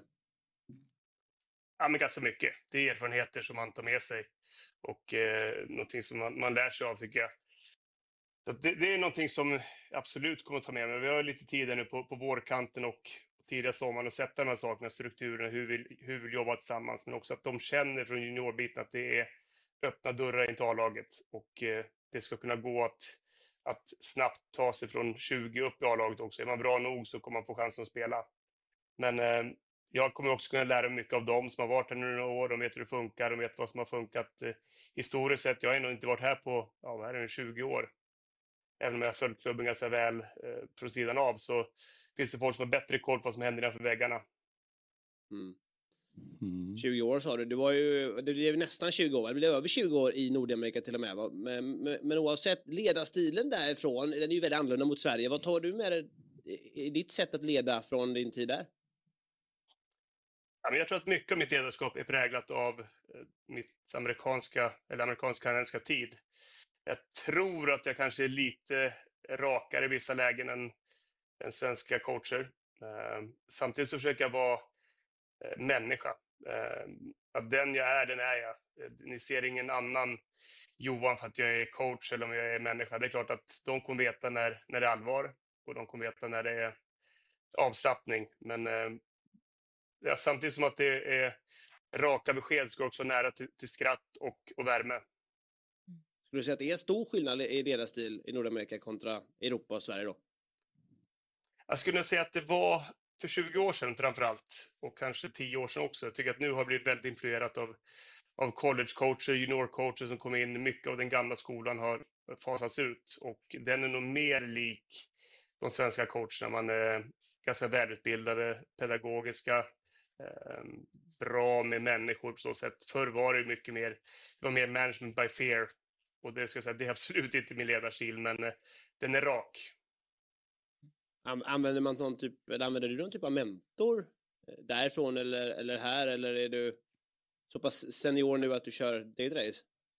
Speaker 9: Ja, men ganska mycket. Det är erfarenheter som man tar med sig. Och eh, någonting som man, man lär sig av tycker jag. Så det, det är någonting som jag absolut kommer att ta med mig. Vi har lite tid nu på, på vårkanten och tidiga sommaren och sätta de här sakerna, strukturerna, hur vi, hur vi jobbar tillsammans. Men också att de känner från juniorbiten att det är öppna dörrar in till A-laget. Och eh, det ska kunna gå att, att snabbt ta sig från tjugo upp i A-laget också. Är man bra nog så kommer man få chansen att spela. Men eh, jag kommer också kunna lära mig mycket av dem som har varit här nu några år. De vet hur det funkar, de vet vad som har funkat eh, historiskt sett. Jag har ändå inte varit här på, ja, här är det tjugo år. Även om jag har följt klubben ganska väl eh, från sidan av, så finns det folk som har bättre koll på vad som händer innanför väggarna.
Speaker 3: Mm. Mm. tjugo år sa du, det var ju det blev nästan tjugo år, det blev över tjugo år i Nordamerika till och med. Men, men, men oavsett, ledarstilen därifrån, den är ju väldigt annorlunda mot Sverige. Vad tar du med dig i ditt sätt att leda från din tid där?
Speaker 9: Ja, men jag tror att mycket av mitt ledarskap är präglat av eh, mitt amerikanska eller amerikansk-kanadensiska tid. Jag tror att jag kanske är lite rakare i vissa lägen än, än svenska coacher. Eh, samtidigt så försöker jag vara eh, människa. Eh, att den jag är, den är jag. Eh, ni ser ingen annan Johan för att jag är coach eller om jag är människa. Det är klart att de kommer veta när, när det är allvar och de kommer veta när det är avslappning. Men eh, ja, samtidigt som att det är raka besked ska också nära till, till skratt och, och värme.
Speaker 3: Skulle du säga att det är stor skillnad i ledarstil i Nordamerika kontra Europa och Sverige då?
Speaker 9: Jag skulle säga att det var för tjugo år sedan framförallt och kanske tio år sedan också. Jag tycker att nu har blivit väldigt influerat av, av collegecoacher, juniorcoacher som kom in. Mycket av den gamla skolan har fasats ut och den är nog mer lik de svenska coacherna. Man är ganska välutbildade, pedagogiska, eh, bra med människor på så sätt. Förr var det mycket mer, det var mer management by fear. Och det, ska jag säga, det är absolut inte min ledarstil, men eh, den är rak.
Speaker 3: Använder man någon typ, eller använder du någon typ av mentor därifrån eller, eller här? Eller är du så pass senior nu att du kör date race?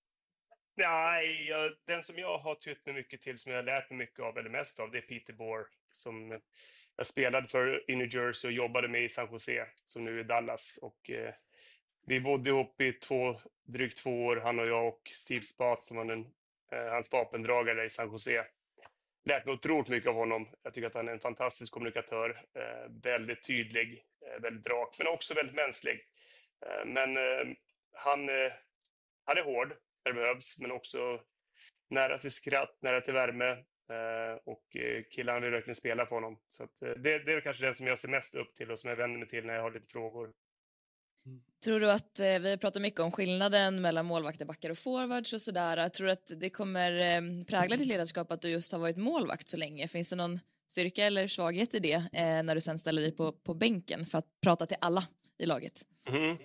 Speaker 9: Nej, jag, den som jag har tytt mig mycket till, som jag har lärt mig mycket av, eller mest av, det är Peter Bohr. Som jag spelade för i New Jersey och jobbade med i San Jose, som nu är Dallas. Och eh, vi bodde ihop i två, drygt två år, han och jag och Steve Spat som var en, eh, hans vapendragare i San Jose. Lärt mig otroligt mycket av honom. Jag tycker att han är en fantastisk kommunikatör. Eh, väldigt tydlig, eh, väldigt rak, men också väldigt mänsklig. Eh, men eh, han, eh, han är hård när det behövs, men också nära till skratt, nära till värme. Eh, och eh, killarna vill verkligen spela för honom. Så att, eh, det, det är kanske den som jag ser mest upp till och som jag vänder mig till när jag har lite frågor.
Speaker 4: Tror du att, eh, vi pratar mycket om skillnaden mellan målvakter, backar och forwards och sådär. Tror du att det kommer eh, prägla ditt ledarskap att du just har varit målvakt så länge? Finns det någon styrka eller svaghet i det eh, när du sen ställer dig på, på bänken för att prata till alla i laget?
Speaker 9: Mm.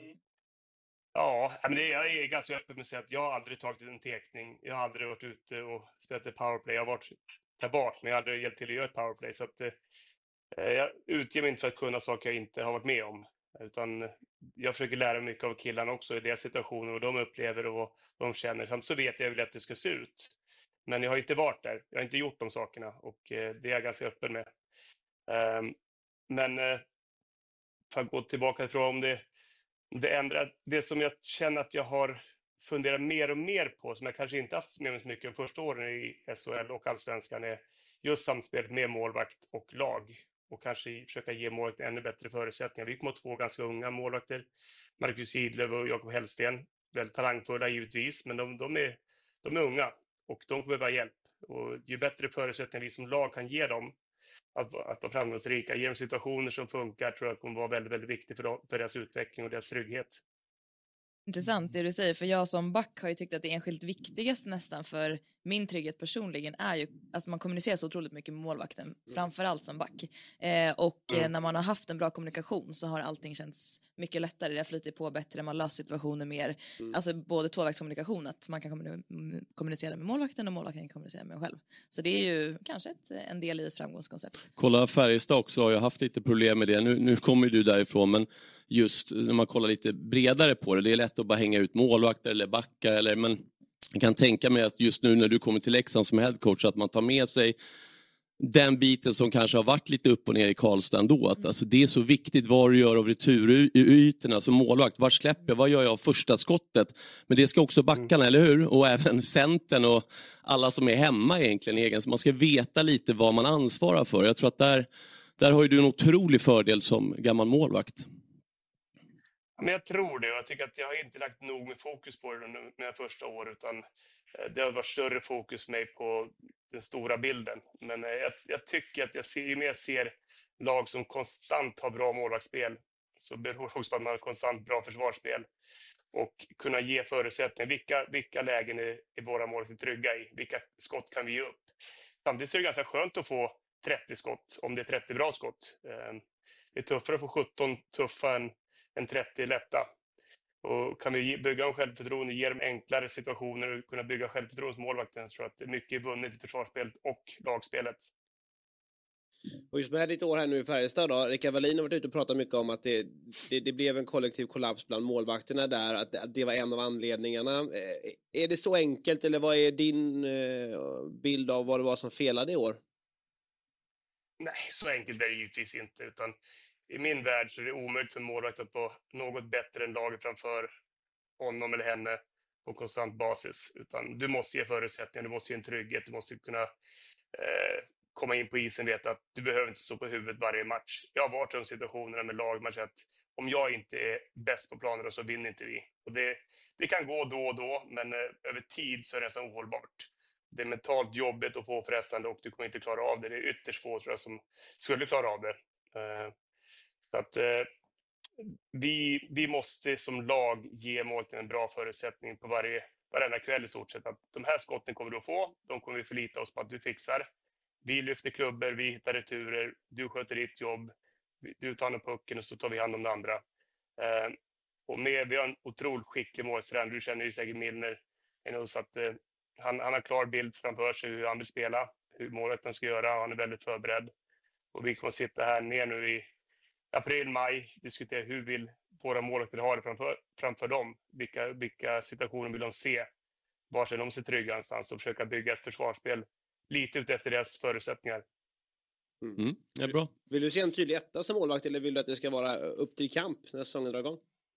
Speaker 9: Ja, men det, jag är ganska öppen med att säga att jag har aldrig tagit en tekning. Jag har aldrig varit ute och spelat ett powerplay. Jag har varit där bak, men jag har aldrig hjälpt till att göra ett powerplay. Så att, eh, jag utger mig inte för att kunna saker jag inte har varit med om. Utan jag försöker lära mig mycket av killarna också i deras situationer och de upplever och vad de känner. Samt så vet jag hur lätt det ska se ut. Men jag har inte varit där. Jag har inte gjort de sakerna och eh, det är jag ganska öppen med. Um, men eh, för att gå tillbaka till frågan om det, det ändrar. Det som jag känner att jag har funderat mer och mer på, som jag kanske inte haft med mig så mycket de första åren i S H L och Allsvenskan, är just samspelet med målvakt och lag. Och kanske försöka ge målvakten ännu bättre förutsättningar. Vi kommer två ganska unga målvakter. Marcus Idlöv och Jakob Hellsten. Väldigt talangfulla givetvis, men de, de, är, de är unga. Och de kommer behöva hjälp. Och ju bättre förutsättningar vi som lag kan ge dem att, att vara framgångsrika, ge dem situationer som funkar, tror jag kommer vara väldigt, väldigt viktigt för, dem, för deras utveckling och deras trygghet.
Speaker 4: Intressant det du säger, för jag som back har ju tyckt att det enskilt viktigaste nästan för min trygghet personligen är ju att man kommunicerar så otroligt mycket med målvakten, framförallt som back. Eh, och mm. eh, när man har haft en bra kommunikation så har allting känts mycket lättare, det flyter på bättre, man löser situationer mer. Mm. Alltså både tvåvägskommunikation, att man kan kommunicera med målvakten och målvakten kan kommunicera med själv. Så det är ju kanske ett, en del i ett framgångskoncept.
Speaker 5: Kolla Färjestad också, har jag haft lite problem med det. Nu, nu kommer du därifrån, men just när man kollar lite bredare på det, det är lätt att bara hänga ut målvakter eller backar, eller, men jag kan tänka mig att just nu när du kommer till Leksand som headcoach att man tar med sig den biten som kanske har varit lite upp och ner i Karlstad ändå. Att, alltså, det är så viktigt vad du gör av returytorna som målvakt. Var släpper jag? Vad gör jag av första skottet? Men det ska också backarna, eller hur? Och även centern och alla som är hemma egentligen egen. Så man ska veta lite vad man ansvarar för. Jag tror att där, där har ju du en otrolig fördel som gammal målvakt.
Speaker 9: Men jag tror det. Jag tycker att jag har inte lagt nog med fokus på det under mina första år, utan det har varit större fokus för mig på den stora bilden. Men jag, jag tycker att jag ser, ju mer jag ser lag som konstant har bra målvaktsspel, så beror det också på att man har konstant bra försvarsspel och kunna ge förutsättningar. Vilka, vilka lägen är, är våra målvakter trygga i? Vilka skott kan vi ge upp? Samtidigt så är det ganska skönt att få trettio skott, om det är trettio bra skott. Det är tuffare att få sjutton tuffa än, än trettio lätta. Och kan vi bygga en självförtroende, ge dem enklare situationer och kunna bygga självförtroende som målvakten, så tror jag att det är mycket vunnet i försvarsspelet och lagspelet.
Speaker 3: Och just med ditt år här nu i Färjestad då, Rickard Wallin har varit ute och pratat mycket om att det, det, det blev en kollektiv kollaps bland målvakterna där, att, att det var en av anledningarna. Är det så enkelt, eller vad är din eh, bild av vad det var som felade i år?
Speaker 9: Nej, så enkelt är det givetvis inte, utan i min värld så är det omöjligt för målvakt att vara något bättre än laget framför honom eller henne på konstant basis. Utan du måste ge förutsättningar, du måste ge en trygghet, du måste kunna eh, komma in på isen och veta att du behöver inte stå på huvudet varje match. Jag har varit i de situationerna med lagmatch att om jag inte är bäst på planen så vinner inte vi. Och det, det kan gå då och då, men eh, över tid så är det nästan ohållbart. Det är mentalt jobbigt och påfrestande och du kommer inte klara av det. Det är ytterst få, tror jag, som skulle klara av det. Eh, Så att eh, vi, vi måste som lag ge målet en bra förutsättning på varje, varenda kväll i stort sett. Att de här skotten kommer du att få, de kommer vi förlita oss på att du fixar. Vi lyfter klubbor, vi hittar returer, du sköter ditt jobb, du tar hand om pucken och så tar vi hand om det andra. Eh, och med, vi har en otroligt skicklig målstränare, du känner ju säkert Milner. Så att, eh, han, han har klar bild framför sig hur han vill spela, hur målet han ska göra, han är väldigt förberedd. Och vi kommer sitta här ner nu i april, maj, diskutera hur vill våra målvakter ha det framför, framför dem. Vilka, vilka situationer vill de se? Var ska de se trygga någonstans och försöka bygga ett försvarsspel lite ut efter deras förutsättningar.
Speaker 5: Mm. Mm, det är bra.
Speaker 3: Vill du se en tydlig etta som målvakt, eller vill du att det ska vara upp till kamp när säsongen drar igång?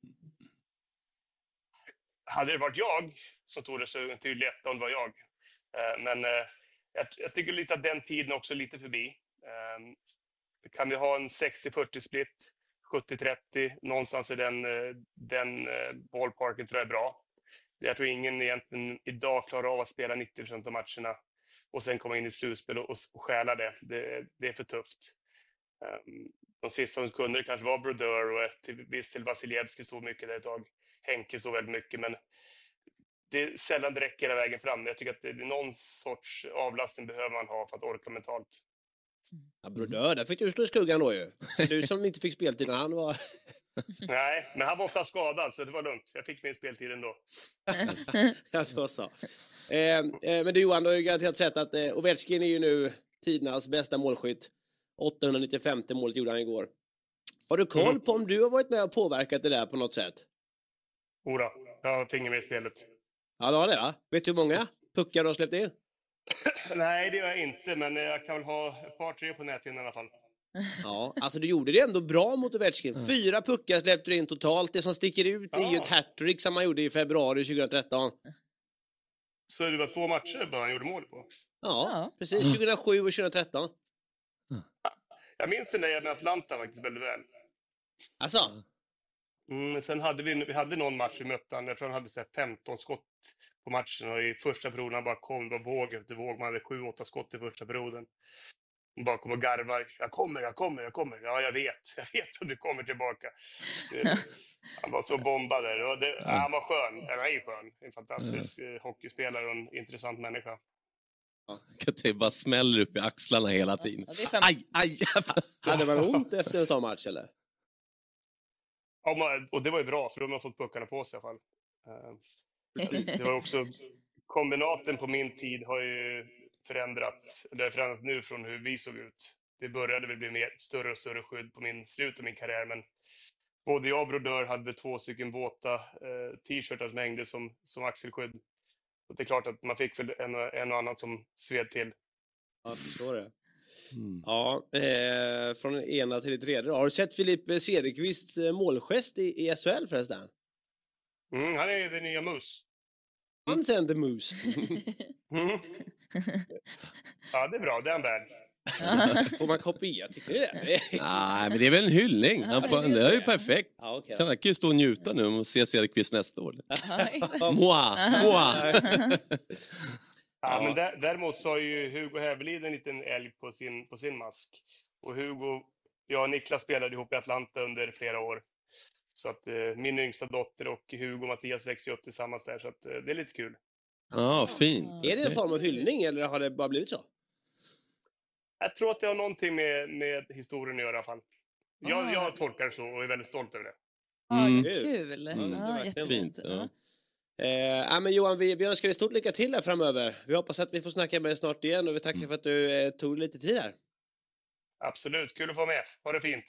Speaker 9: Hade det varit jag så tog det så en tydlig etta om det var jag. Men jag, jag tycker lite att den tiden också är lite förbi. Kan vi ha en sextio fyrtio split, sjuttio trettio, någonstans i den, den ballparken tror jag är bra. Jag tror ingen egentligen idag klarar av att spela nittio procent av matcherna och sen komma in i slutspel och, och stjäla det. det. Det är för tufft. De sista som kunde det kanske var Brodeur och till, visst till Vasiljevski stod mycket där ett tag. Henke stod väldigt mycket, men det är sällan det räcker hela vägen fram. Jag tycker att det är någon sorts avlastning behöver man ha för att orka mentalt.
Speaker 3: Ja, Brodeur, där fick du stå i skuggan då ju. Du som inte fick speltid när han var...
Speaker 9: Nej, men han var ofta skadad så det var lugnt. Jag fick min speltid ändå.
Speaker 3: Ja, det var så. Eh, eh, men du Johan, du har ju garanterat sett att eh, Ovechkin är ju nu tidernas bästa målskytt. åttahundranittiofem målet gjorde han igår. Har du koll på om du har varit med och påverkat det där på något sätt?
Speaker 9: Ora, jag har finger med i spelet.
Speaker 3: Ja, det har det va? Vet du hur många puckar du har släppt in?
Speaker 9: Nej, det gör jag inte, men jag kan väl ha ett par, tre på näthinnan i alla fall.
Speaker 3: Ja, alltså du gjorde det ändå bra mot Ovechkin. Fyra puckar släppte du in totalt. Det som sticker ut ja. är ju ett hattrick som han gjorde i februari tjugohundratretton.
Speaker 9: Så det var två matcher bara han gjorde mål på?
Speaker 3: Ja, ja. Precis. tjugohundrasju och tjugohundratretton.
Speaker 9: Ja. Jag minns den där med Atlanta faktiskt väldigt väl.
Speaker 3: Alltså?
Speaker 9: Mm, sen hade vi, vi hade någon match i möttan. Jag tror han hade så här, femton skott på matchen. Och i första perioden han bara kom. Det var våg efter våg. Man hade sju åtta skott i första perioden. Han bara kom och garvar. Jag kommer, jag kommer, jag kommer. Ja, jag vet. Jag vet att du kommer tillbaka. Det, han var så bombad där. Och det, ja, han var skön. Han är ju skön. En fantastisk mm. hockeyspelare och en intressant människa.
Speaker 5: Det bara smäller upp i axlarna hela tiden. Ja, aj, aj.
Speaker 3: Hade man ont efter en sån match eller?
Speaker 9: Ja, och det var ju bra för de har fått puckarna på sig i alla fall. Det var också kombinaten på min tid har ju förändrats. Det har förändrats nu från hur vi såg ut. Det började väl bli mer, större och större skydd på min slut av min karriär, men både jag och Brodeur hade två stycken våta eh, t-shirtar som hängde som, som axelskydd. Så det är klart att man fick väl en, en och annan som sved till.
Speaker 3: Ja, jag förstår det. Mm. Ja, eh, från det ena till det tredje. Har du sett Filip Cederqvists målgest i, i S H L förresten?
Speaker 9: Mm, han är den nya Mus.
Speaker 3: Han sänder mus.
Speaker 9: Mm. Ja, det är bra. Det är han värd.
Speaker 3: Får man kopiera, tycker du det?
Speaker 5: Nej, men det är väl en hyllning. Han får, det är ju perfekt.
Speaker 3: Ja, okay.
Speaker 5: Kan han ju stå och njuta nu och se Cederqvist nästa år. Moa, moa.
Speaker 9: Ja, men där, däremot så har ju Hugo Hävelid en liten älg på sin, på sin mask. Och Hugo, jag och Niklas spelade ihop i Atlanta under flera år. Så att eh, min yngsta dotter och Hugo och Mattias växte upp tillsammans där. Så att eh, det är lite kul.
Speaker 5: Ja, ah, fint.
Speaker 3: Är det en form av hyllning eller har det bara blivit så?
Speaker 9: Jag tror att det har någonting med, med historien att göra i alla fall. Jag, jag tolkar det så och är väldigt stolt över det.
Speaker 4: Ja,
Speaker 5: Mm.
Speaker 4: kul.
Speaker 3: Mm.
Speaker 4: Ja, jättefint.
Speaker 5: Ja.
Speaker 3: Eh, ja, men Johan, vi, vi önskar dig stort lycka till här framöver. Vi hoppas att vi får snacka med dig snart igen och vi tackar mm. för att du eh, tog lite tid här.
Speaker 9: Absolut, kul att få vara med. Ha det fint.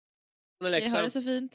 Speaker 4: Vi har det så fint.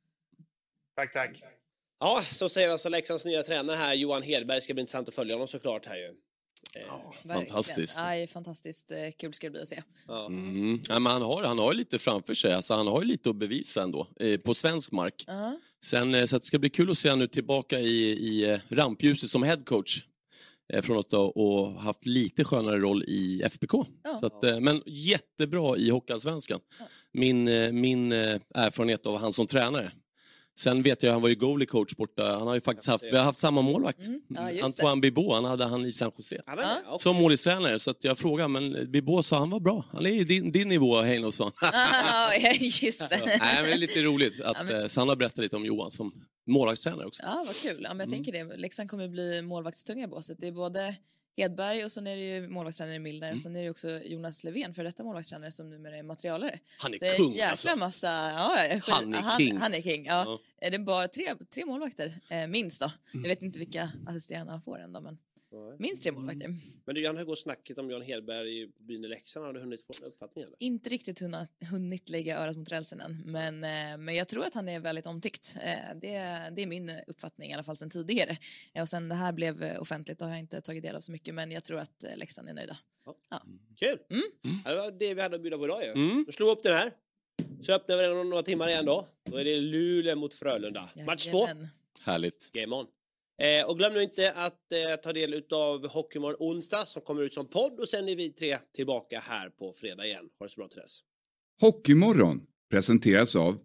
Speaker 9: Tack, tack.
Speaker 3: Ja, så säger alltså Leksands nya tränare här, Johan Hedberg. Ska bli intressant att följa honom såklart här ju.
Speaker 5: Ja, fantastiskt.
Speaker 4: Ja, fantastiskt kul ska det bli att se.
Speaker 3: Ja.
Speaker 5: Mm. Ja, men han har han har lite framför sig, alltså han har ju lite att bevisa ändå eh, på svensk mark. Uh-huh. Sen eh, så att det ska bli kul att se han nu tillbaka i i rampljuset som headcoach eh, från att ha och haft lite skönare roll i F B K. Uh-huh. Så att, eh, men jättebra i Hockeyallsvenskan. Uh-huh. Min eh, min eh, erfarenhet av han som tränare. Sen vet jag, han var ju goalie coach borta. Han har ju faktiskt haft, vi har haft samma målvakt. Mm. Ja, Antoine Bibeau, han hade han i San Jose. Ja, ja. Som målistränare. Så att jag frågade, men Bibeau sa han var bra. Han är i din, din nivå, Heino, sa han.
Speaker 4: Ja, just det.
Speaker 5: Nej, men det är lite roligt. Att, ja, men... Så han har berättat lite om Johan som målvaktstränare också.
Speaker 4: Ja, vad kul. Ja, men jag mm. tänker det. Leksand kommer bli målvaktstunga i båset. Det är både Hedberg och sen är det ju målvaktstränare Milner mm. och sen är det också Jonas Löfven, för detta målvaktstränare som numera är materialare.
Speaker 5: Han är
Speaker 4: det är
Speaker 5: kung
Speaker 4: jäkla
Speaker 5: alltså.
Speaker 4: Massa, ja,
Speaker 5: han är king.
Speaker 4: Han, han är king, ja. ja. Är det bara tre, tre målvakter, eh, minst då. Jag vet inte vilka assisterande han får ändå, men minst tre målvakter. Mm.
Speaker 3: Men du, Jan, hur går snacket om Johan Hedberg i byn i Leksand? Har du hunnit få en uppfattning eller?
Speaker 4: Inte riktigt hunnit, hunnit lägga örat mot rälsen än, men, eh, men jag tror att han är väldigt omtyckt. Eh, det, det är min uppfattning i alla fall sedan tidigare. Eh, och sen det här blev offentligt, då har jag inte tagit del av så mycket, men jag tror att eh, Leksand är nöjda. Ja. Ja.
Speaker 3: Kul! Mm. Mm. Det var det vi hade att bjuda på idag ju. Mm. Nu slår upp den här. Så öppnar vi den om några timmar igen då. Då är det Luleå mot Frölunda. Ja, match två.
Speaker 5: Härligt.
Speaker 3: Game on. Eh, och glöm nu inte att eh, ta del av Hockeymorgon onsdag som kommer ut som podd. Och sen är vi tre tillbaka här på fredag igen. Ha det så bra till dess.
Speaker 2: Hockeymorgon presenteras av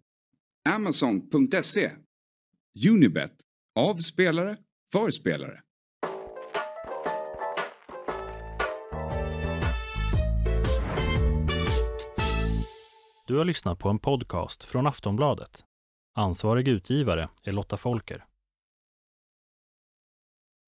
Speaker 2: Amazon punkt se. Unibet. Av spelare för spelare.
Speaker 1: Du har lyssnat på en podcast från Aftonbladet. Ansvarig utgivare är Lotta Folker.